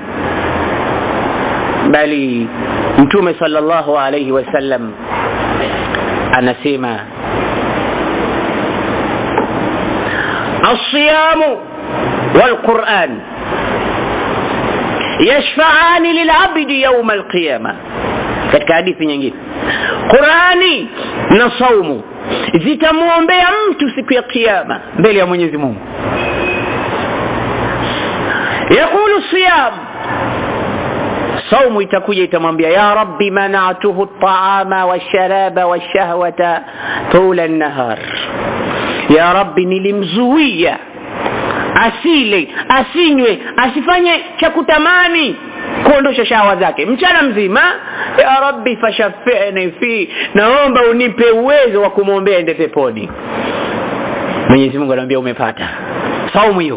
S1: Bali Mtume sallallahu alayhi wasallam anasema as-siyamu wal-Qur'an yashfa'ani lil-'abdi yawm al-qiyamah. Katika hadithi nyingine, Qur'ani na saumu zitamuombea mtu siku ya kiyama mbele ya Mwenyezi Mungu. Yakulu siyam, saumu itakuja itamwambia ya rabbi mana'tuhu at-ta'ama wash-sharaba wash-shahwata tula an-nahar. Ya rabbi nilimzuia asile, asinywe, asifanye cha kutamani, kuondosha shahawa zake mchana mzima. Ya rabbi fashaffi'ni fi, naomba unipe uwezo wa kumwombea ende peponi. Mwenyezi Mungu anamwambia umepata saumu hiyo.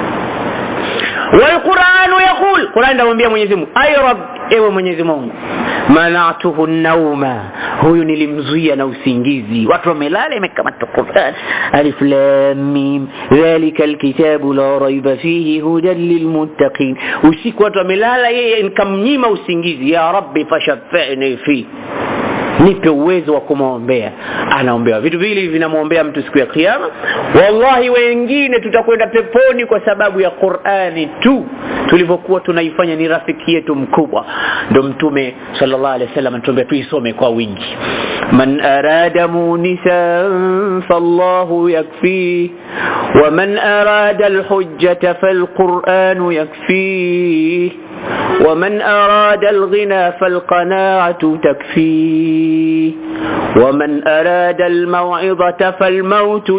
S1: Wal Qur'anu yaqul, Qur'an anamwambia Mwenyezi Mungu ay rabb, ewe Mwenyezi Mungu, mana'tuhu an-nawma, huyu nilimzuia na usingizi. Watu wamelala imekamata Qur'an. Alif lam mim dhalika alkitabu la raiba fihi hudan lilmuttaqin. Usiku watu wamelala, yeye nikamnyima usingizi. Ya rabbi fashaffi'ni fi, nipe uwezo wa kumwombea. Anaombewa vitu vile vinamwombea mtu siku ya kiyama. Wallahi wengine tutakwenda peponi kwa sababu ya Qur'ani tu, tulivyokuwa tunaifanya ni rafiki yetu mkubwa. Ndio Mtume sallallahu alaihi wasallam anatuambia tuisome kwa wingi. Man arada munisan fallahu yakfi wa man arada alhujjata falqur'anu yakfi ومن أراد الغنى فالقناعة تكفي ومن أراد الموعظة فالموت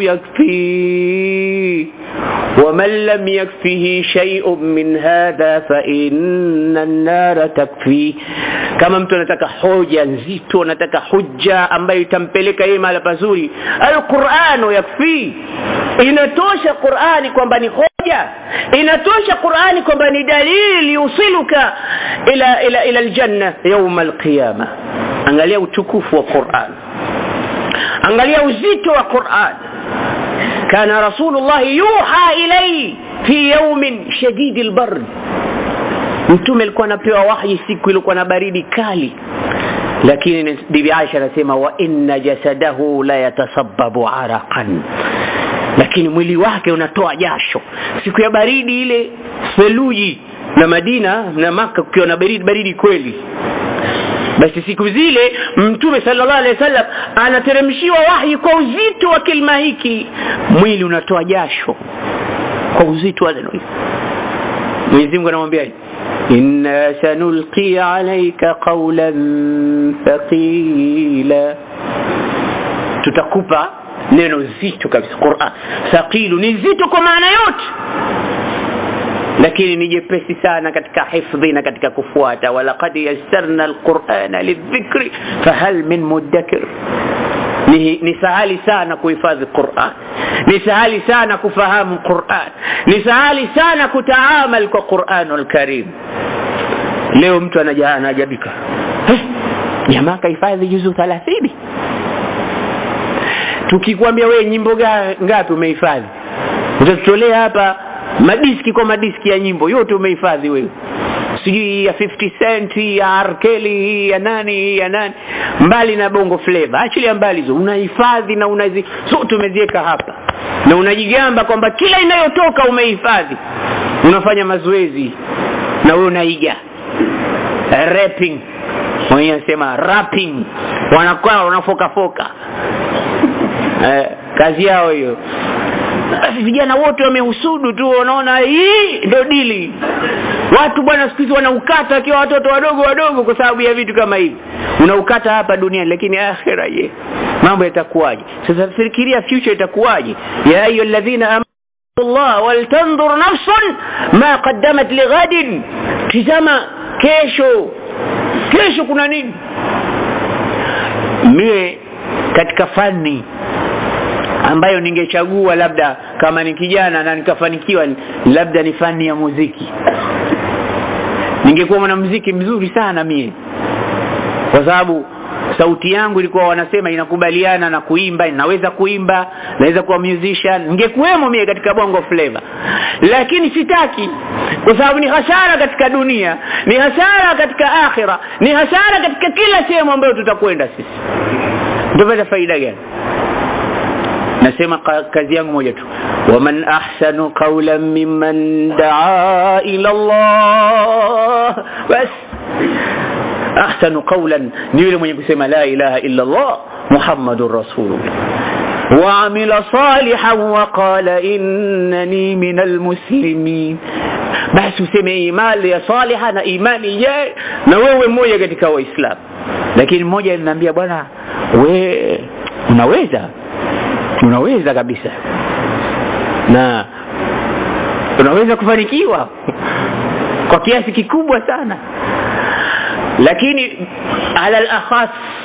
S1: يكفي ومن لم يكفه شيء من هذا فإن النار تكفي. Kama mtu anataka hoja nzito, anataka hujja ambayo itampeleka yeye mahali pazuri, al-Qur'anu yakfi. Inatosha Qur'ani kwamba ni hoja, inatosha Qur'ani kwamba ni dalili yusiluka ila ila ila aljanna يوم القيامه. Angalia utukufu wa Qur'an, angalia uzito wa Qur'an. Kana Rasulullah yuha ilayhi fi yawmin shadid al-bard, Mtume alikuwa anapewa wahi siku ilikuwa na baridi kali. Lakini Bibi Aisha anasema wa inna jasadahu la yatasabbabu araqan, lakini mwili wake unatoa jasho siku ya baridi ile. Theluji na Madina na Makka kukiwa na baridi baridi kweli. Basi siku zile Mtume sallallahu alaihi wasallam anateremshiwa wahi kwa uzito wa kilima hiki, mwili unatoa jasho kwa uzito wa neno. Mwenyezi Mungu anamwambia inna sanulqi alayka qawlan thaqila, tutakupa neno zito kabisa. Qur'an thaqilu ni zito kwa maana yote, lakini ni jepesi sana katika hifdhi na katika kufuata. Walaqad yassarna alqur'ana lidhikri fahal min mudakkir. Ni, ni sahali sana kuhifadhi Qur'an, ni sahali sana kufahamu Qur'an, ni sahali sana kutaamal kwa Qur'anul Karim. Leo mtu anajabika, jamaa kahifadhi juzu thelathini. Tukikwambia wewe nyimbo ngapi umehifadhi, utatutolea hapa madiski kwa madiski ya nyimbo yote umehifadhi wewe. Sijui ya fifty cent, ya R. Kelly, ya nani ya nani, mbali na bongo flavor, actually mbali hizo unahifadhi na unazi zote umeziweka hapa, na unajigamba kwamba kila inayotoka umehifadhi. Unafanya mazoezi na wewe unaiga rapping, wao wanasema rapping, wanakuwa wanafoka foka eh, kazi yao hiyo. Vijana wote wamehusudu tu, unaona hii ndio dili. Watu bwana siku hizi wanaukata akiwa watoto wadogo wadogo kwa sababu ya vitu kama hivi. Unaukata hapa duniani, lakini akhira je, mambo yatakuwaje? Sasa fikiria future itakuwaje. Ya ayyuhalladhina Allah waltanzur nafsun ma qaddamat lighadin, tizama kesho, kesho kuna nini. Mie katika fani ambayo ningechagua labda kama ni kijana na nikafanikiwa, labda ni fani ya muziki. Ningekuwa mwanamuziki mzuri sana mie, kwa sababu sauti yangu ilikuwa wanasema inakubaliana na kuimba, inaweza kuimba, naweza kuwa musician, ningekuwemo mie katika bongo flavor. Lakini sitaki, kwa sababu ni hasara katika dunia, ni hasara katika akhira, ni hasara katika kila sehemu ambayo tutakwenda sisi. Tutapata faida gani? Nasema kazi yangu moja tu, waman ahsanu qawlan mimman daa ila Allah. Bas, ahsanu qawlan ni yule mwenye kusema la ilaha illa Allah Muhammadur Rasulullah wa amila salihan wa qala innani minal muslimin. Basi useme imani ya saliha na imani je, na wewe mmoja katika Waislamu. Lakini mmoja aliniambia, bwana we unaweza unaweza kabisa na unaweza kufanikiwa kwa kiasi kikubwa sana, lakini ala al-akhas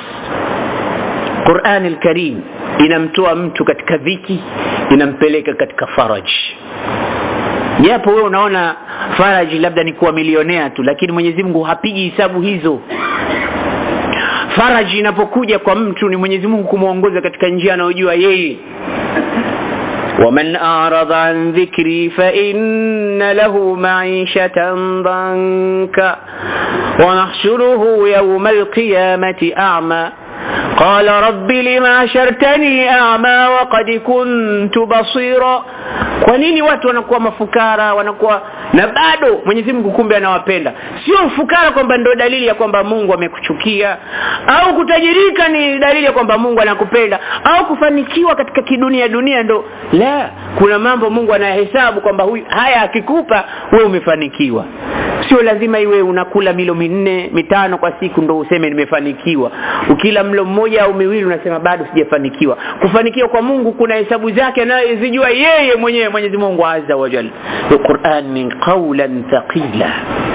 S1: Qur'an al-Karim inamtoa mtu katika dhiki, inampeleka katika faraj. Japo wewe unaona faraj labda ni kuwa milionea tu, lakini Mwenyezi Mungu hapigi hisabu hizo. Faraji inapokuja kwa mtu ni Mwenyezi Mungu kumuongoza katika njia anayojua yeye. ومن أعرض عن ذكري فإن له معيشة ضنكا ونحشره يوم القيامة أعمى قال رب لما حشرتني أعمى وقد كنت بصيرا. Kwa nini watu wanakuwa mafukara, wanakuwa na bado Mwenyezi Mungu kumbe anawapenda? Sio ufukara kwamba ndio dalili ya kwamba Mungu amekuchukia, au kutajirika ni dalili ya kwamba Mungu anakupenda, au kufanikiwa katika kidunia dunia ndo. La, kuna mambo Mungu anahesabu kwamba huyu haya akikupa wewe umefanikiwa. Sio lazima iwe unakula milo minne mitano kwa siku ndo useme nimefanikiwa. Ukila mlo mmoja au miwili unasema bado sijafanikiwa. Kufanikiwa kwa Mungu kuna hesabu zake anayezijua yeye mwenyewe Mwenyezi Mungu Azza wa Jalla. Al-Qur'an min qawlan thaqila.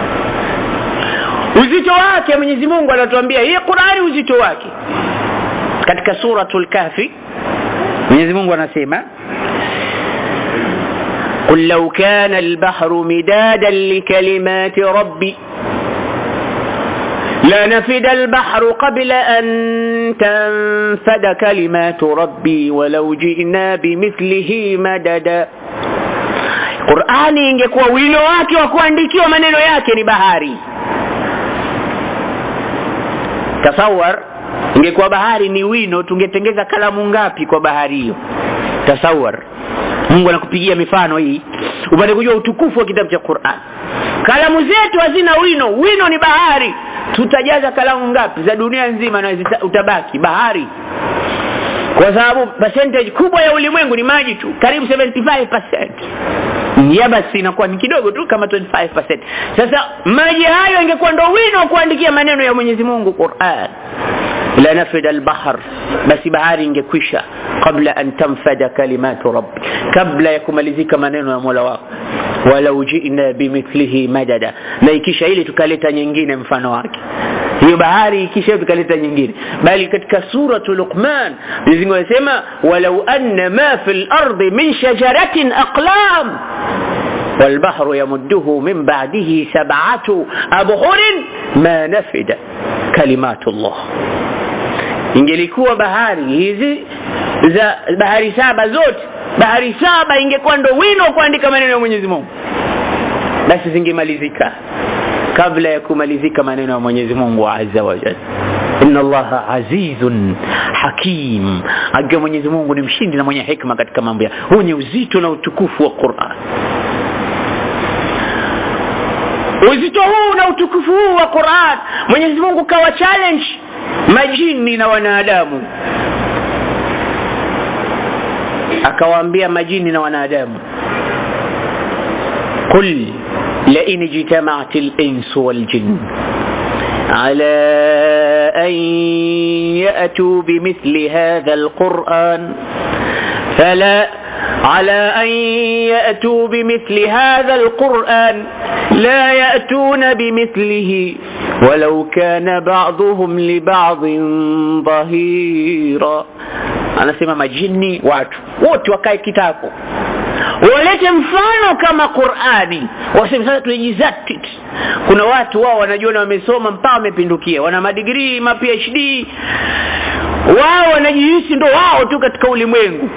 S1: Uzito wake Mwenyezi Mungu anatuambia hii Qur'ani uzito wake. Katika suratul Kahfi Mwenyezi Mungu anasema قل لو كان البحر مدادا لكلمات ربي لنفد البحر قبل أن تنفد كلمات ربي ولو جئنا بمثله مددا. Qur'ani ingekuwa wino wake wa kuandikiwa maneno yake ni bahari. Tasawwar, ingekuwa bahari ni wino, tungetengeza kalamu ngapi kwa bahari hiyo? Tasawwar. Mungu anakupigia mifano hii upate kujua utukufu wa kitabu cha Qur'an. Kalamu zetu hazina wino, wino ni bahari. Tutajaza kalamu ngapi za dunia nzima na utabaki bahari? Kwa sababu percentage kubwa ya ulimwengu ni maji tu, karibu seventy-five percent. Ya basi inakuwa ni kidogo tu kama twenty-five percent. Sasa maji hayo ingekuwa ndio wino kuandikia maneno ya Mwenyezi Mungu Qur'an. La nafida al-bahr, basi bahari ingekwisha kabla an tanfada kalimatu rabbi, kabla ya kumalizika maneno ya Mola wako. Wala ujina bimithlihi madada, na ikisha ile tukaleta nyingine mfano wake. Hiyo bahari ikisha tukaleta nyingine. Bali katika suratul Luqman Mwenyezi Mungu anasema walau anna ma fil ardi min shajaratin aqlam والبحر يمده من بعده سبعة أبحر ما نفد كلمات الله. Ingelikuwa bahari hizi za bahari saba zote, bahari saba ingekuwa ndo wino kuandika maneno ya Mwenyezi Mungu, basi zingemalizika kabla ya kumalizika maneno ya Mwenyezi Mungu Azza wa Jalla. Inna Allaha azizun hakim. Aga Mwenyezi Mungu ni mshindi na mwenye hikma katika mambo yake. Huu ni uzito na utukufu wa Qur'an. Uzito huu na utukufu huu wa Qur'an Mwenyezi Mungu kawa challenge majini na wanadamu. Akawaambia majini na wanadamu, قل لئن اجتمعت الإنس والجن على أن يأتوا بمثل هذا القرآن فلا على أن يأتوا بمثل هذا القرآن لا يأتون بمثله ولو كان بعضهم لبعض ظهيرا. anasema majini watu wote wakae kitako walete mfano kama Qur'ani, waseme sasa tujizati. Kuna watu wao wanajiona wamesoma mpaka wamepindukia, wana madigrii ma P H D, wao wanajihisi ndo wao tu katika ulimwengu.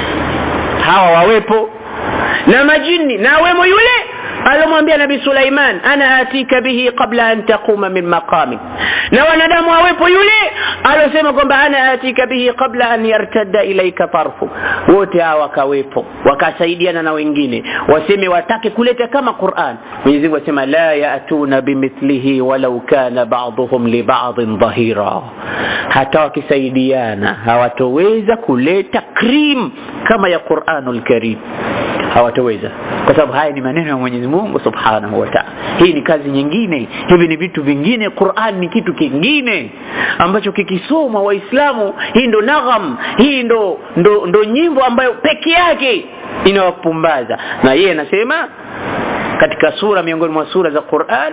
S1: Hawa wawepo na majini na wemo yule alomwambia Nabii Sulaiman ana atika bihi qabla an taquma min maqami, na wanadamu wawepo yule alosema kwamba ana atika bihi qabla an yartadda ilayka tarfu. Wote hawa wakawepo wakasaidiana na wengine waseme watake kuleta kama Qur'an. Mwenyezi Mungu asema la yaatuna bimithlihi walau kana ba'dhum li ba'dhin dhahira, hata wakisaidiana hawatoweza kuleta cream kama ya Qur'anul Karim, hawatoweza, kwa sababu haya ni maneno ya Mwenyezi Mungu Subhanahu wa Ta'ala. Hii ni kazi nyingine, hivi ni vitu vingine. Qur'an ni kitu kingine ambacho kikisoma Waislamu, hii ndo nagham, hii ndo ndo, ndo nyimbo ambayo peke yake inawapumbaza. Na yeye anasema katika sura miongoni mwa sura za Qur'an,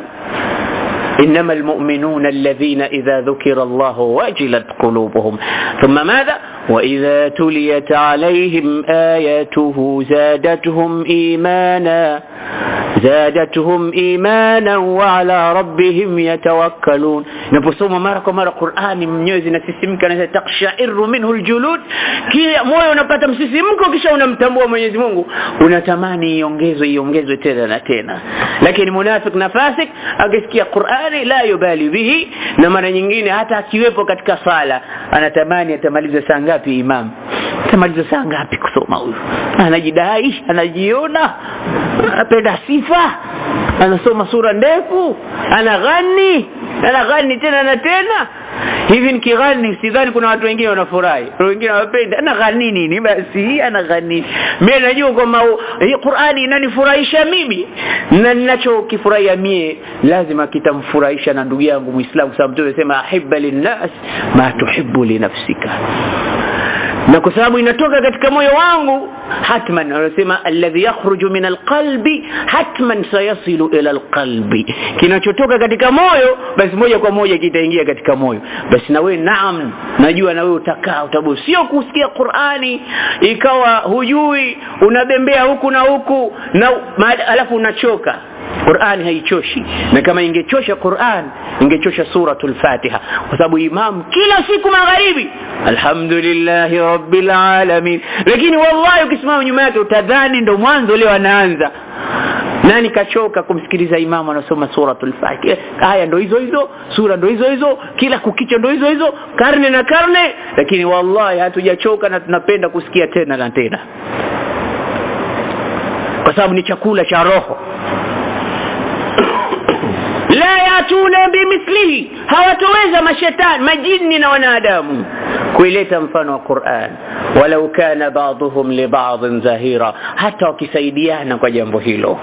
S1: إنما المؤمنون الذين إذا ذكر الله وجلت قلوبهم ثم ماذا وإذا تليت عليهم آياته زادتهم إيمانا زادتهم إيمانا وعلى ربهم يتوكلون. نفسهم مرة مرة قرآن mnyozi na sisimka na takshairu minhu aljulud, kila moyo unapata msisimko kisha unamtambua Mwenyezi Mungu, unatamani iongezwe iongezwe tena na tena. Lakini munafik na fasik akisikia Qur'ani la yubali bihi, na mara nyingine hata akiwepo katika sala anatamani atamaliza saa ngapi imam, atamaliza saa ngapi kusoma huyu, anajidai anajiona apenda sifa, anasoma sura ndefu, anaghani anaghani tena na tena. Hivi nikighani sidhani kuna watu wengine wanafurahi, wengine wapenda anaghani nini basi, anaghani. Mimi najua kwamba hii Qur'ani inanifurahisha mimi, na ninachokifurahia mie lazima kitamfurahisha na ndugu yangu Muislamu, sababu tunasema ahibba linnas ma tuhibbu li nafsika, na kwa sababu inatoka katika moyo wangu hatman, anasema alladhi yakhruju min alqalbi hatman sayasilu ila alqalbi, kinachotoka katika moyo basi moja kwa moja kitaingia katika moyo. Basi na wewe naam, najua na wewe utakaa utabu, sio kusikia Qur'ani ikawa hujui, unabembea huku na huku na alafu unachoka. Qur'an haichoshi, na kama ingechosha Qur'an ingechosha suratul Fatiha, kwa sababu imam kila siku magharibi alhamdulillahi rabbil alamin, lakini wallahi ukisimama nyuma yake utadhani ndo mwanzo leo anaanza. Nani kachoka kumsikiliza imamu anasoma suratul Fatiha? Aya ndo hizo hizo, sura ndo hizo hizo, kila kukicha ndo hizo hizo, karne na karne, lakini wallahi hatujachoka na tunapenda kusikia tena na tena, kwa sababu ni chakula cha roho. La yatuna bimithlihi, hawatoweza mashetani majini na wanadamu kuileta mfano wa Qur'an, walau kana ba'dhum li ba'dhin zahira, hata wakisaidiana kwa jambo hilo.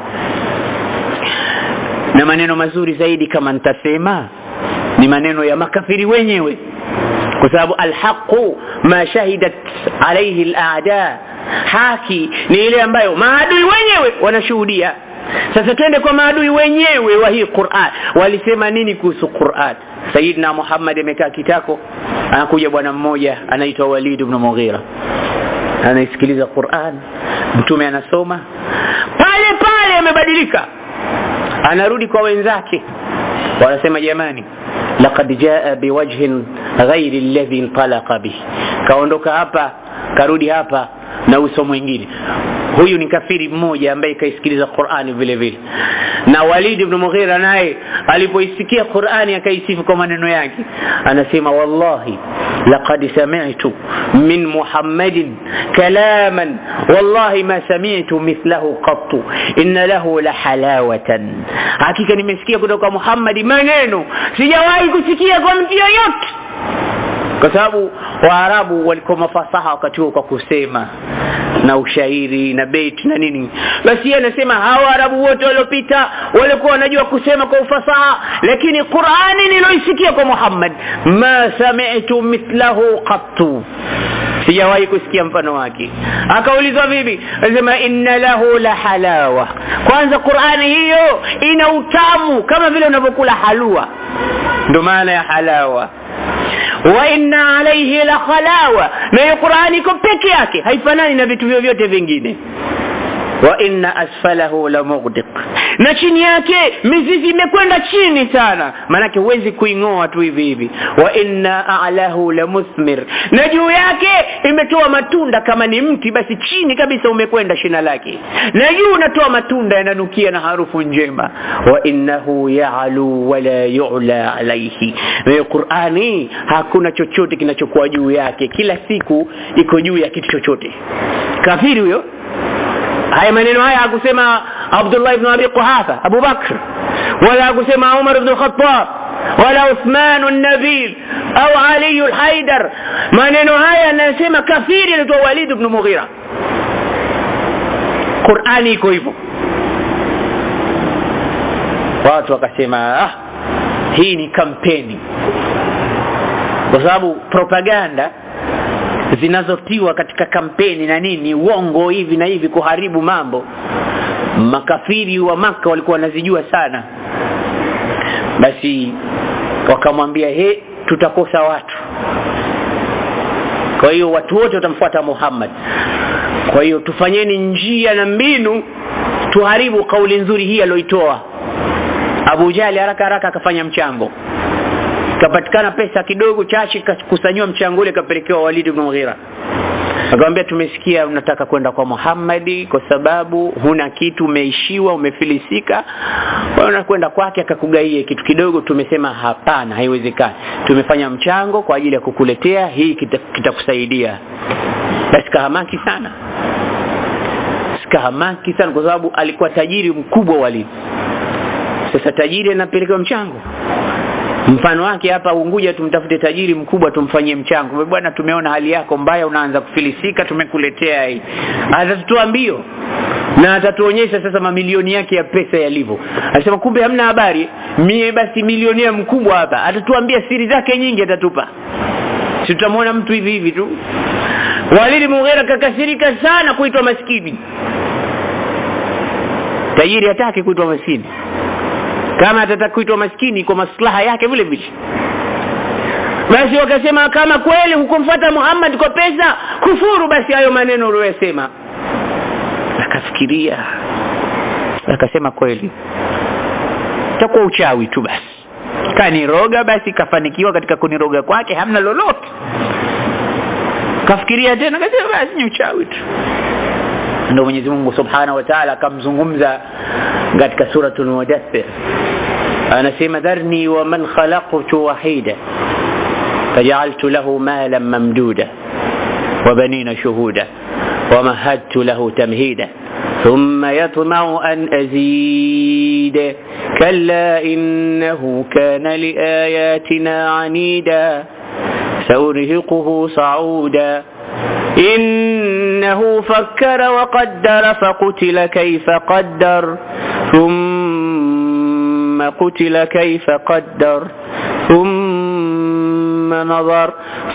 S1: Na maneno mazuri zaidi kama nitasema ni maneno ya makafiri wenyewe, kwa sababu alhaqu ma shahidat alayhi al'ada, haki ni ile ambayo maadui wenyewe wanashuhudia. Sasa twende kwa maadui wenyewe wa hii Qur'an, walisema nini kuhusu Qur'an? Sayyidina Muhammad amekaa kitako, anakuja bwana mmoja anaitwa Walid ibn Mughira, anaisikiliza Qur'an, mtume anasoma pale pale amebadilika, anarudi kwa wenzake, wanasema jamani laqad jaa biwajhin ghairi alladhi intalaqa bihi, kaondoka hapa karudi hapa na uso mwingine. Huyu ni kafiri mmoja ambaye kaisikiliza Qur'ani vile vile. Na Walid ibn Mughira naye alipoisikia Qur'ani akaisifu kwa maneno yake, anasema wallahi laqad sami'tu min Muhammadin kalaman wallahi ma sami'tu mithlahu qattu inna lahu la halawatan, hakika nimesikia kutoka Muhammad maneno sijawahi kusikia kwa mtu yeyote. Kwa sababu Waarabu walikuwa mafasaha wakati huo kwa kusema na ushairi na bait na nini. Basi yeye anasema hawa Waarabu wote waliopita walikuwa wanajua kusema kwa ufasaha, lakini Qur'ani niloisikia kwa Muhammad ma sami'tu mithlahu qattu, sijawahi kusikia mfano wake. Akaulizwa vipi? Anasema inna lahu la halawa. Kwanza Qur'ani hiyo ina utamu kama vile unavyokula halwa, ndio maana ya halawa. Wa inna alayhi la khalawa, na hiyo Qur'ani iko peke yake, haifanani na vitu vyote vingine. Wa inna asfalahu la mughdiq, na chini yake mizizi imekwenda chini sana, maana yake huwezi kuingoa tu hivi hivi. Wa inna a'lahu la musmir, na juu yake imetoa matunda, kama ni mti basi chini kabisa umekwenda shina lake, na juu unatoa matunda yananukia na harufu njema. Wa innahu ya'lu wa la yu'la alayhi, na Qur'ani hakuna chochote kinachokuwa juu yake, kila siku iko juu ya kitu chochote. Kafiri huyo. Haya maneno haya hakusema Abdullah ibn Abi Quhafa, Abu Bakr, wala hakusema Umar ibn Khattab, wala Uthman an-Nabil au Ali al-Haidar. Maneno haya anasema kafiri anaitwa Walid ibn Mughira. Qur'ani iko hivyo. Watu wakasema ah, hii ni kampeni, kwa sababu propaganda zinazotiwa katika kampeni na nini, uongo hivi na hivi, kuharibu mambo, makafiri wa Maka walikuwa wanazijua sana. Basi wakamwambia he, tutakosa watu, kwa hiyo watu wote watamfuata Muhammad, kwa hiyo tufanyeni njia na mbinu tuharibu kauli nzuri hii aliyoitoa. Abu Jali haraka haraka akafanya mchango, kapatikana pesa kidogo chache, kusanywa mchango ule, kapelekewa Walid ibn Mughira. Akamwambia tumesikia unataka kwenda kwa Muhammad kwa sababu huna kitu, umeishiwa, umefilisika, unakwenda kwake akakugaie kitu kidogo. Tumesema hapana, haiwezekani, tumefanya mchango kwa ajili ya kukuletea hii, kitakusaidia. Kita basi kahamaki sana, kahamaki sana, kwa sababu alikuwa tajiri mkubwa Walid. Sasa tajiri anapelekewa mchango, mfano wake hapa Unguja, tumtafute tajiri mkubwa tumfanyie mchango. Bwana, tumeona hali yako mbaya, unaanza kufilisika, tumekuletea hii. Atatutoa mbio na atatuonyesha sasa mamilioni yake ya pesa yalivyo. Anasema kumbe hamna habari, mie basi milionea mkubwa hapa, atatuambia siri zake nyingi, atatupa. Si tutamwona mtu hivi hivi tu. Walid Mughira kakasirika sana kuitwa maskini. Tajiri hataki kuitwa maskini, kama atataka kuitwa maskini kwa maslaha yake vile vile. Basi wakasema kama kweli hukumfuata Muhammad kwa pesa, kufuru basi hayo maneno uliyosema. Akafikiria, akasema kweli itakuwa uchawi tu basi, kaniroga basi, kafanikiwa katika kuniroga kwake, hamna lolote. Kafikiria tena, akasema basi ni uchawi tu. Ndio Mwenyezi Mungu Subhanahu wa Ta'ala akamzungumza katika suratul Mudaththir, anasema dharni wa man khalaqtu wahida faj'altu lahu malan mamduda wa banina shuhuda wa mahadtu lahu tamhida thumma yatma'u an azid kalla innahu kana liayatina 'anida saurhiquhu sa'uda إنه فكر وقدر فقتل كيف قدر ثم قتل كيف قدر ثم نظر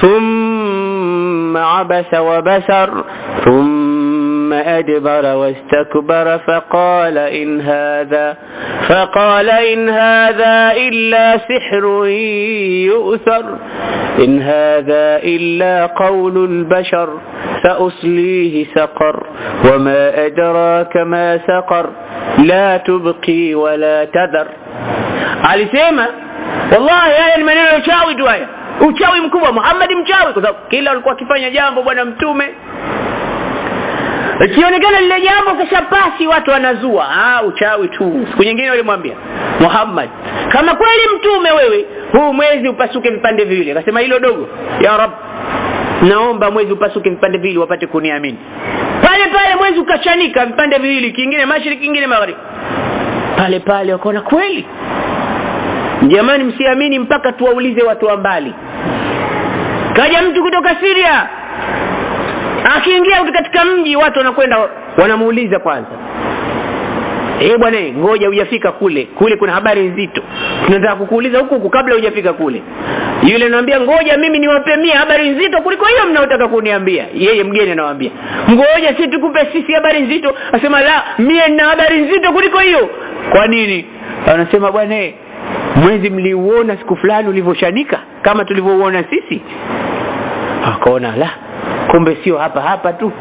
S1: ثم عبس وبسر ثم أدبر واستكبر فقال إن هذا فقال إن هذا إلا سحر يؤثر إن هذا إلا قول البشر سأصليه سقر وما أدراك ما سقر لا تبقي ولا تذر. alisema wallahi haya ni maneno ya uchawi tu haya, uchawi mkubwa. Muhammad mchawi, kwa sababu kila alikuwa akifanya jambo bwana mtume, ikionekana lile jambo kashapasi watu wanazua, ah uchawi tu. Siku nyingine walimwambia Muhammad, kama kweli mtume wewe, huu mwezi upasuke vipande viwili. Akasema hilo dogo, ya Rabb, naomba mwezi upasuke vipande viwili wapate kuniamini. Pale pale mwezi ukachanika vipande viwili, kingine mashariki kingine magharibi. Pale pale wakaona kweli, jamani msiamini mpaka tuwaulize watu wa mbali. Kaja mtu kutoka Syria, akiingia katika mji watu wanakwenda wanamuuliza kwanza, eh bwana, ngoja hujafika kule, kule kuna habari nzito, tunataka kukuuliza huko huko kabla hujafika kule. Yule anamwambia ngoja mimi niwape mia habari nzito kuliko hiyo mnaotaka kuniambia. Yeye mgeni anawaambia ngoja sisi tukupe sisi habari nzito. Asema la, mimi nina habari nzito kuliko hiyo. Kwa nini? Anasema bwana, mwezi mliuona siku fulani ulivyochanika kama tulivyouona sisi? Akaona la, kumbe sio hapa hapa tu.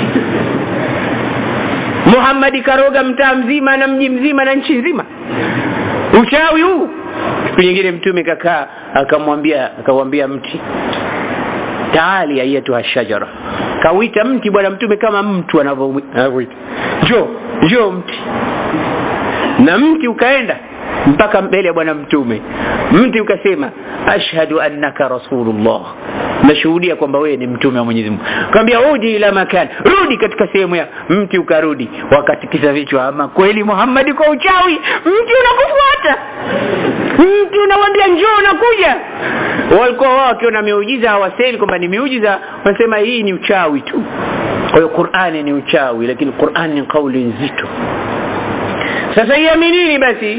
S1: Muhammad karoga mtaa mzima na mji mzima na nchi nzima. Uchawi huu. Siku nyingine mtume kakaa akamwambia akamwambia mti, taali ayatu ashajara. Kawita mti bwana mtume kama mtu anavyoita. Njoo, njoo mti. Na mti ukaenda mpaka mbele ya bwana mtume. Mti ukasema ashhadu annaka rasulullah, nashuhudia kwamba wewe ni mtume wa Mwenyezi Mungu. Akamwambia udi ila makan, rudi katika sehemu ya. Mti ukarudi. Wakati kisa vichwa, ama kweli Muhammad kwa uchawi, mti unakufuata. Mti unamwambia njoo unakuja. Walikuwa wao wakiona miujiza hawasemi kwamba ni miujiza, wanasema hii ni uchawi tu. Kwa hiyo Qur'ani ni uchawi, lakini Qur'ani ni kauli nzito. Sasa iaminini basi.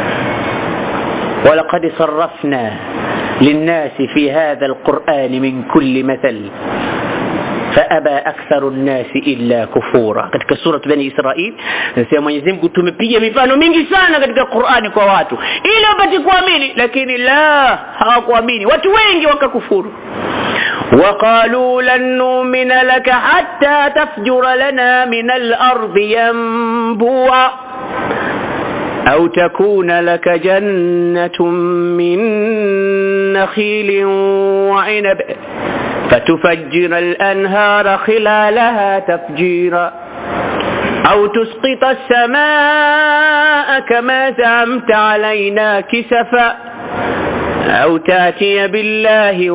S1: ولقد صرفنا للناس في هذا القرآن من كل مثل فأبى أكثر الناس إلا كفورا. katika sura Bani Israil nasema Mwenyezi Mungu tumepiga mifano mingi sana katika Qur'ani kwa watu ili wapate kuamini, lakini la, hawakuamini. Watu wengi wakakufuru. وقالوا لن نؤمن لك حتى تفجر لنا من الأرض ينبوعا أو تكون لك جنة من نخيل وعنب فتفجر الأنهار خلالها تفجيرا أو تسقط السماء كما زعمت علينا كسفا أو تأتي بالله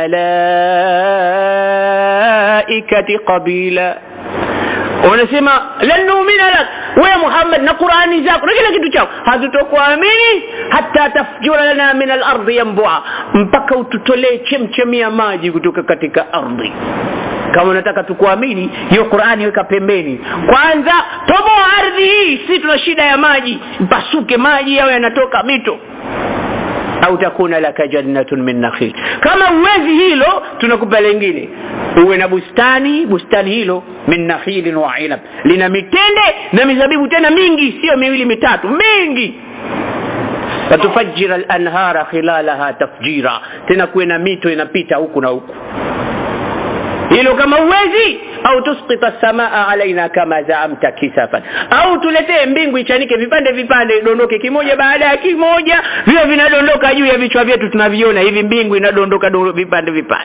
S1: والملائكة قبيلا. Wanasema lan nu'mina lak wa Muhammad na Qur'ani zako na kila kitu chako hatutokuamini hata tafjura lana min al-ardh yanbu'a, mpaka ututolee chemchemi ya maji kutoka katika ardhi. Kama unataka tukuamini, hiyo Qur'ani weka pembeni. Kwanza toboa ardhi hii, sisi tuna shida ya maji, mpasuke maji yao yanatoka mito. Au takuna laka jannatun min nakhil, kama uwezi hilo tunakupa lingine, uwe na bustani, bustani hilo min nakhilin wa inab, lina mitende na mizabibu tena mingi, sio miwili mitatu, mingi. Fatufajjira al-anhara khilalaha tafjira, tena kuwe na mito inapita huku na huku. Hilo kama uwezi. Au tusqita as-samaa alaina kama zaamta kisafan, au tuletee mbingu ichanike vipande vipande, dondoke kimoja baada ya kimoja, vile vinadondoka juu ya vichwa vyetu tunaviona hivi, mbingu inadondoka vipande vipande.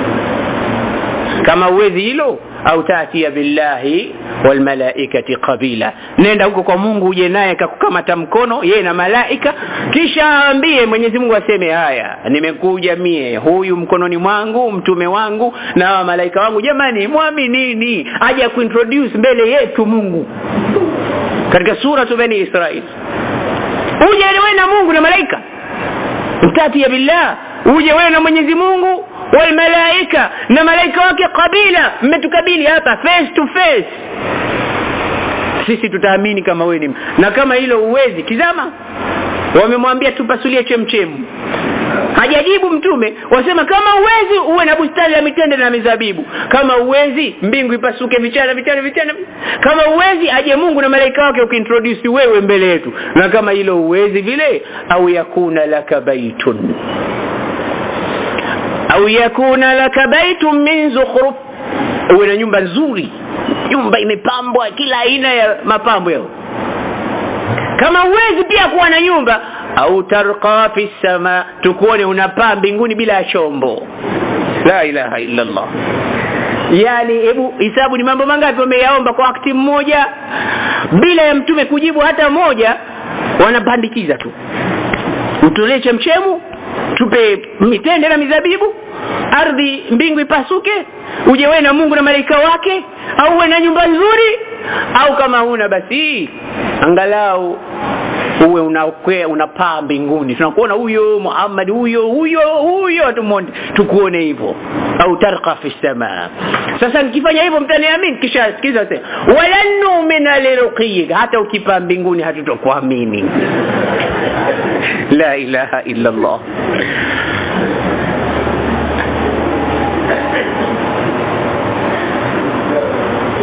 S1: Kama uwezi hilo, au tatia billahi wal malaikati qabila, nenda huko kwa Mungu uje naye akakukamata mkono yeye na malaika, kisha aambie Mwenyezi Mungu aseme haya, nimekuja mie huyu mkononi mwangu mtume wangu na malaika wangu, jamani muaminini, aje kuintroduce mbele yetu Mungu. Katika sura Bani Israil uje wewe na Mungu na malaika, tatia billah, uje wewe na Mwenyezi Mungu wal malaika na malaika wake kabila, mmetukabili hapa face to face, sisi tutaamini kama wewe ni. Na kama hilo uwezi, kizama wamemwambia tupasulie chemchemu, hajajibu mtume. Wasema kama uwezi uwe na bustani ya mitende na mizabibu, kama uwezi mbingu ipasuke vichana vichana vichana, kama uwezi aje Mungu na malaika wake ukiintroduce wewe mbele yetu. Na kama hilo uwezi vile, au yakuna laka baitun au yakuna laka baitun min zukhruf, uwe na nyumba nzuri, nyumba imepambwa kila aina ya mapambo yao. Kama uwezi pia kuwa na nyumba, au tarqa fi sama, tukuone unapaa mbinguni bila chombo. La ilaha illa Allah. Yani hebu hisabu ni mambo mangapi wameyaomba kwa wakati mmoja bila ya mtume kujibu hata moja, wanapandikiza tu. Utolee chemchemu, tupe mitende na mizabibu, ardhi mbingu ipasuke, uje wewe na Mungu na malaika wake, au uwe na nyumba nzuri, au kama huna basi angalau uwe unakwea unapaa mbinguni, tunakuona huyo Muhammad, huyo huyo huyo tumuone, tukuone hivyo. Au tarqa fi samaa. Sasa nikifanya hivyo mtaniamini? Kisha sikiza sasa, walannu min al-ruqiyya, hata ukipaa mbinguni hatutokuamini. La ilaha illa Allah.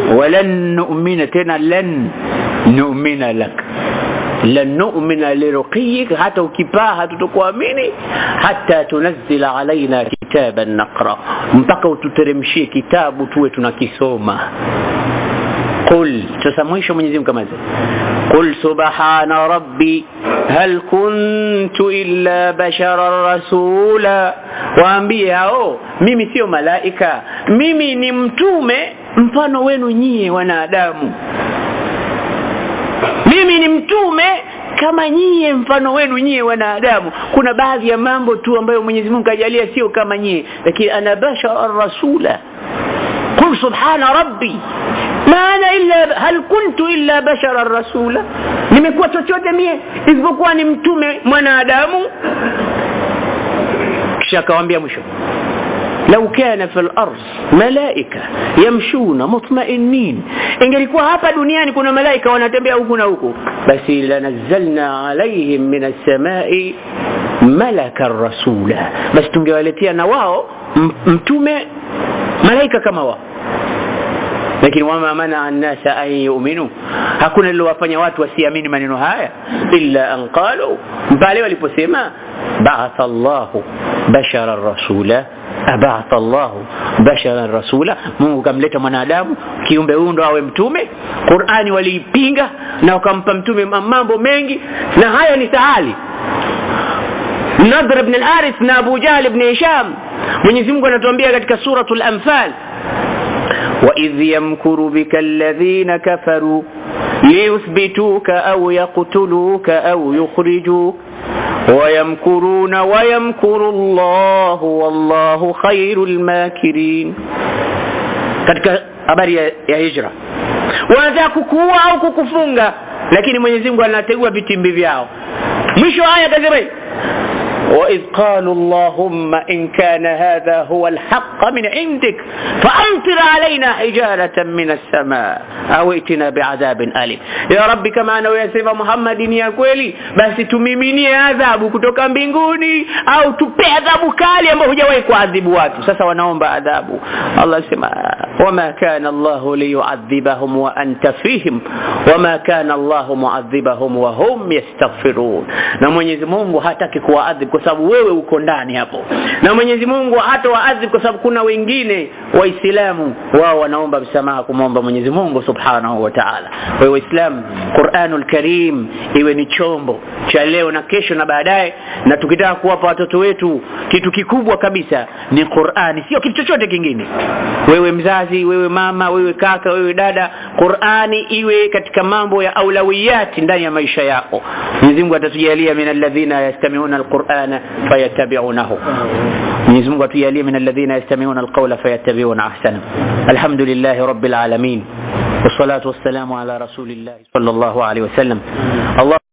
S1: walan nu'mina tena lan nu'mina lak lan nu'mina liruqiyik hata ukipaa hatutokuamini hata tunzila alaina kitaban naqra mpaka ututeremshie kitabu tuwe tunakisoma. Qul tusamwisho Mwenyezi Mungu kama hizo qul subhana rabbi hal kuntu illa basharan rasula waambie hao mimi sio malaika mimi ni mtume mfano wenu nyie wanadamu mimi ni mtume kama nyie mfano wenu nyie wanadamu. Kuna baadhi ya mambo tu ambayo Mwenyezi Mungu kajalia sio kama nyie lakini ana bashar rasula. Qul subhana rabbi ma ana illa hal kuntu illa bashar rasula nimekuwa chochote mie isipokuwa ni mtume mwanadamu. Kisha kawaambia mwisho لو كان في الأرض ملائكة يمشون مطمئنين ingelikuwa hapa duniani kuna malaika wanatembea huku na huku basi lanazalna alaihim min as-samai malaka rasula basi tungewaletea na wao mtume malaika kama wao. Lakini wama mana an-nasa an yu'minu hakuna lilowafanya watu wasiamini maneno haya illa an qalu bali waliposema ba'atha Allahu basharan rasula abatha Allahu basharan rasula Mungu kamleta mwanadamu kiumbe huyu ndo awe mtume. Qur'ani waliipinga na wakampa mtume mambo mengi na haya ni sahali. Nadr ibn al-Harith na Abu Jahl ibn Hisham Mwenyezi Mungu anatuambia katika suratul Anfal وَإِذْ يَمْكُرُ بِكَ الَّذِينَ كَفَرُوا لِيُثْبِتُوكَ أَوْ يَقْتُلُوكَ أَوْ يُخْرِجُوكَ وَيَمْكُرُونَ وَيَمْكُرُ اللَّهُ وَاللَّهُ خَيْرُ الْمَاكِرِينَ. katika habari ya, ya hijra wanataka kukuua au kukufunga lakini Mwenyezi Mungu anategua vitimbi vyao. Mwisho aya kasema وَإِذْ قَالُوا اللَّهُمَّ إِنْ كَانَ هَذَا هُوَ الْحَقَّ مِنْ عِنْدِكَ فَأَمْطِرْ عَلَيْنَا حِجَارَةً مِنَ السَّمَاءِ أَوْ ائْتِنَا بِعَذَابٍ أَلِيمٍ. Ya Rabbi kama anayosema Muhammad ni ya kweli basi tumiminie adhabu kutoka mbinguni au tupe adhabu kali ambayo hujawahi kuadhibu watu. Sasa wanaomba adhabu. Allah sema wama kana Allahu liyu'adhibahum wa anta fihim wama kana Allahu mu'adhibahum wa hum yastaghfirun. Na Mwenyezi Mungu hataki kuwaadhibu kwa sababu wewe uko ndani hapo. Na Mwenyezi Mungu hata waadhibu kwa sababu kuna wengine waislamu wao wanaomba msamaha kumwomba Mwenyezi Mungu Subhanahu wa Ta'ala. Kwa Waislamu Qur'anul Karim iwe ni chombo cha leo na kesho na baadaye, na tukitaka kuwapa watoto wetu kitu kikubwa kabisa ni Qur'ani, sio kitu chochote kingine. Wewe mzazi, wewe mama, wewe kaka, wewe dada, Qur'ani iwe katika mambo ya aulawiyati ndani ya maisha yako. Mwenyezi Mungu atatujalia min alladhina yastami'una alqur'ana fayattabi'unahu. Mwenyezi Mungu atujalie min alladhina yastami'una alqawla fayattabi'una ahsana. Alhamdulillahi rabbil alamin. Wassalatu wassalamu ala rasulillahi sallallahu alayhi wasallam. Allah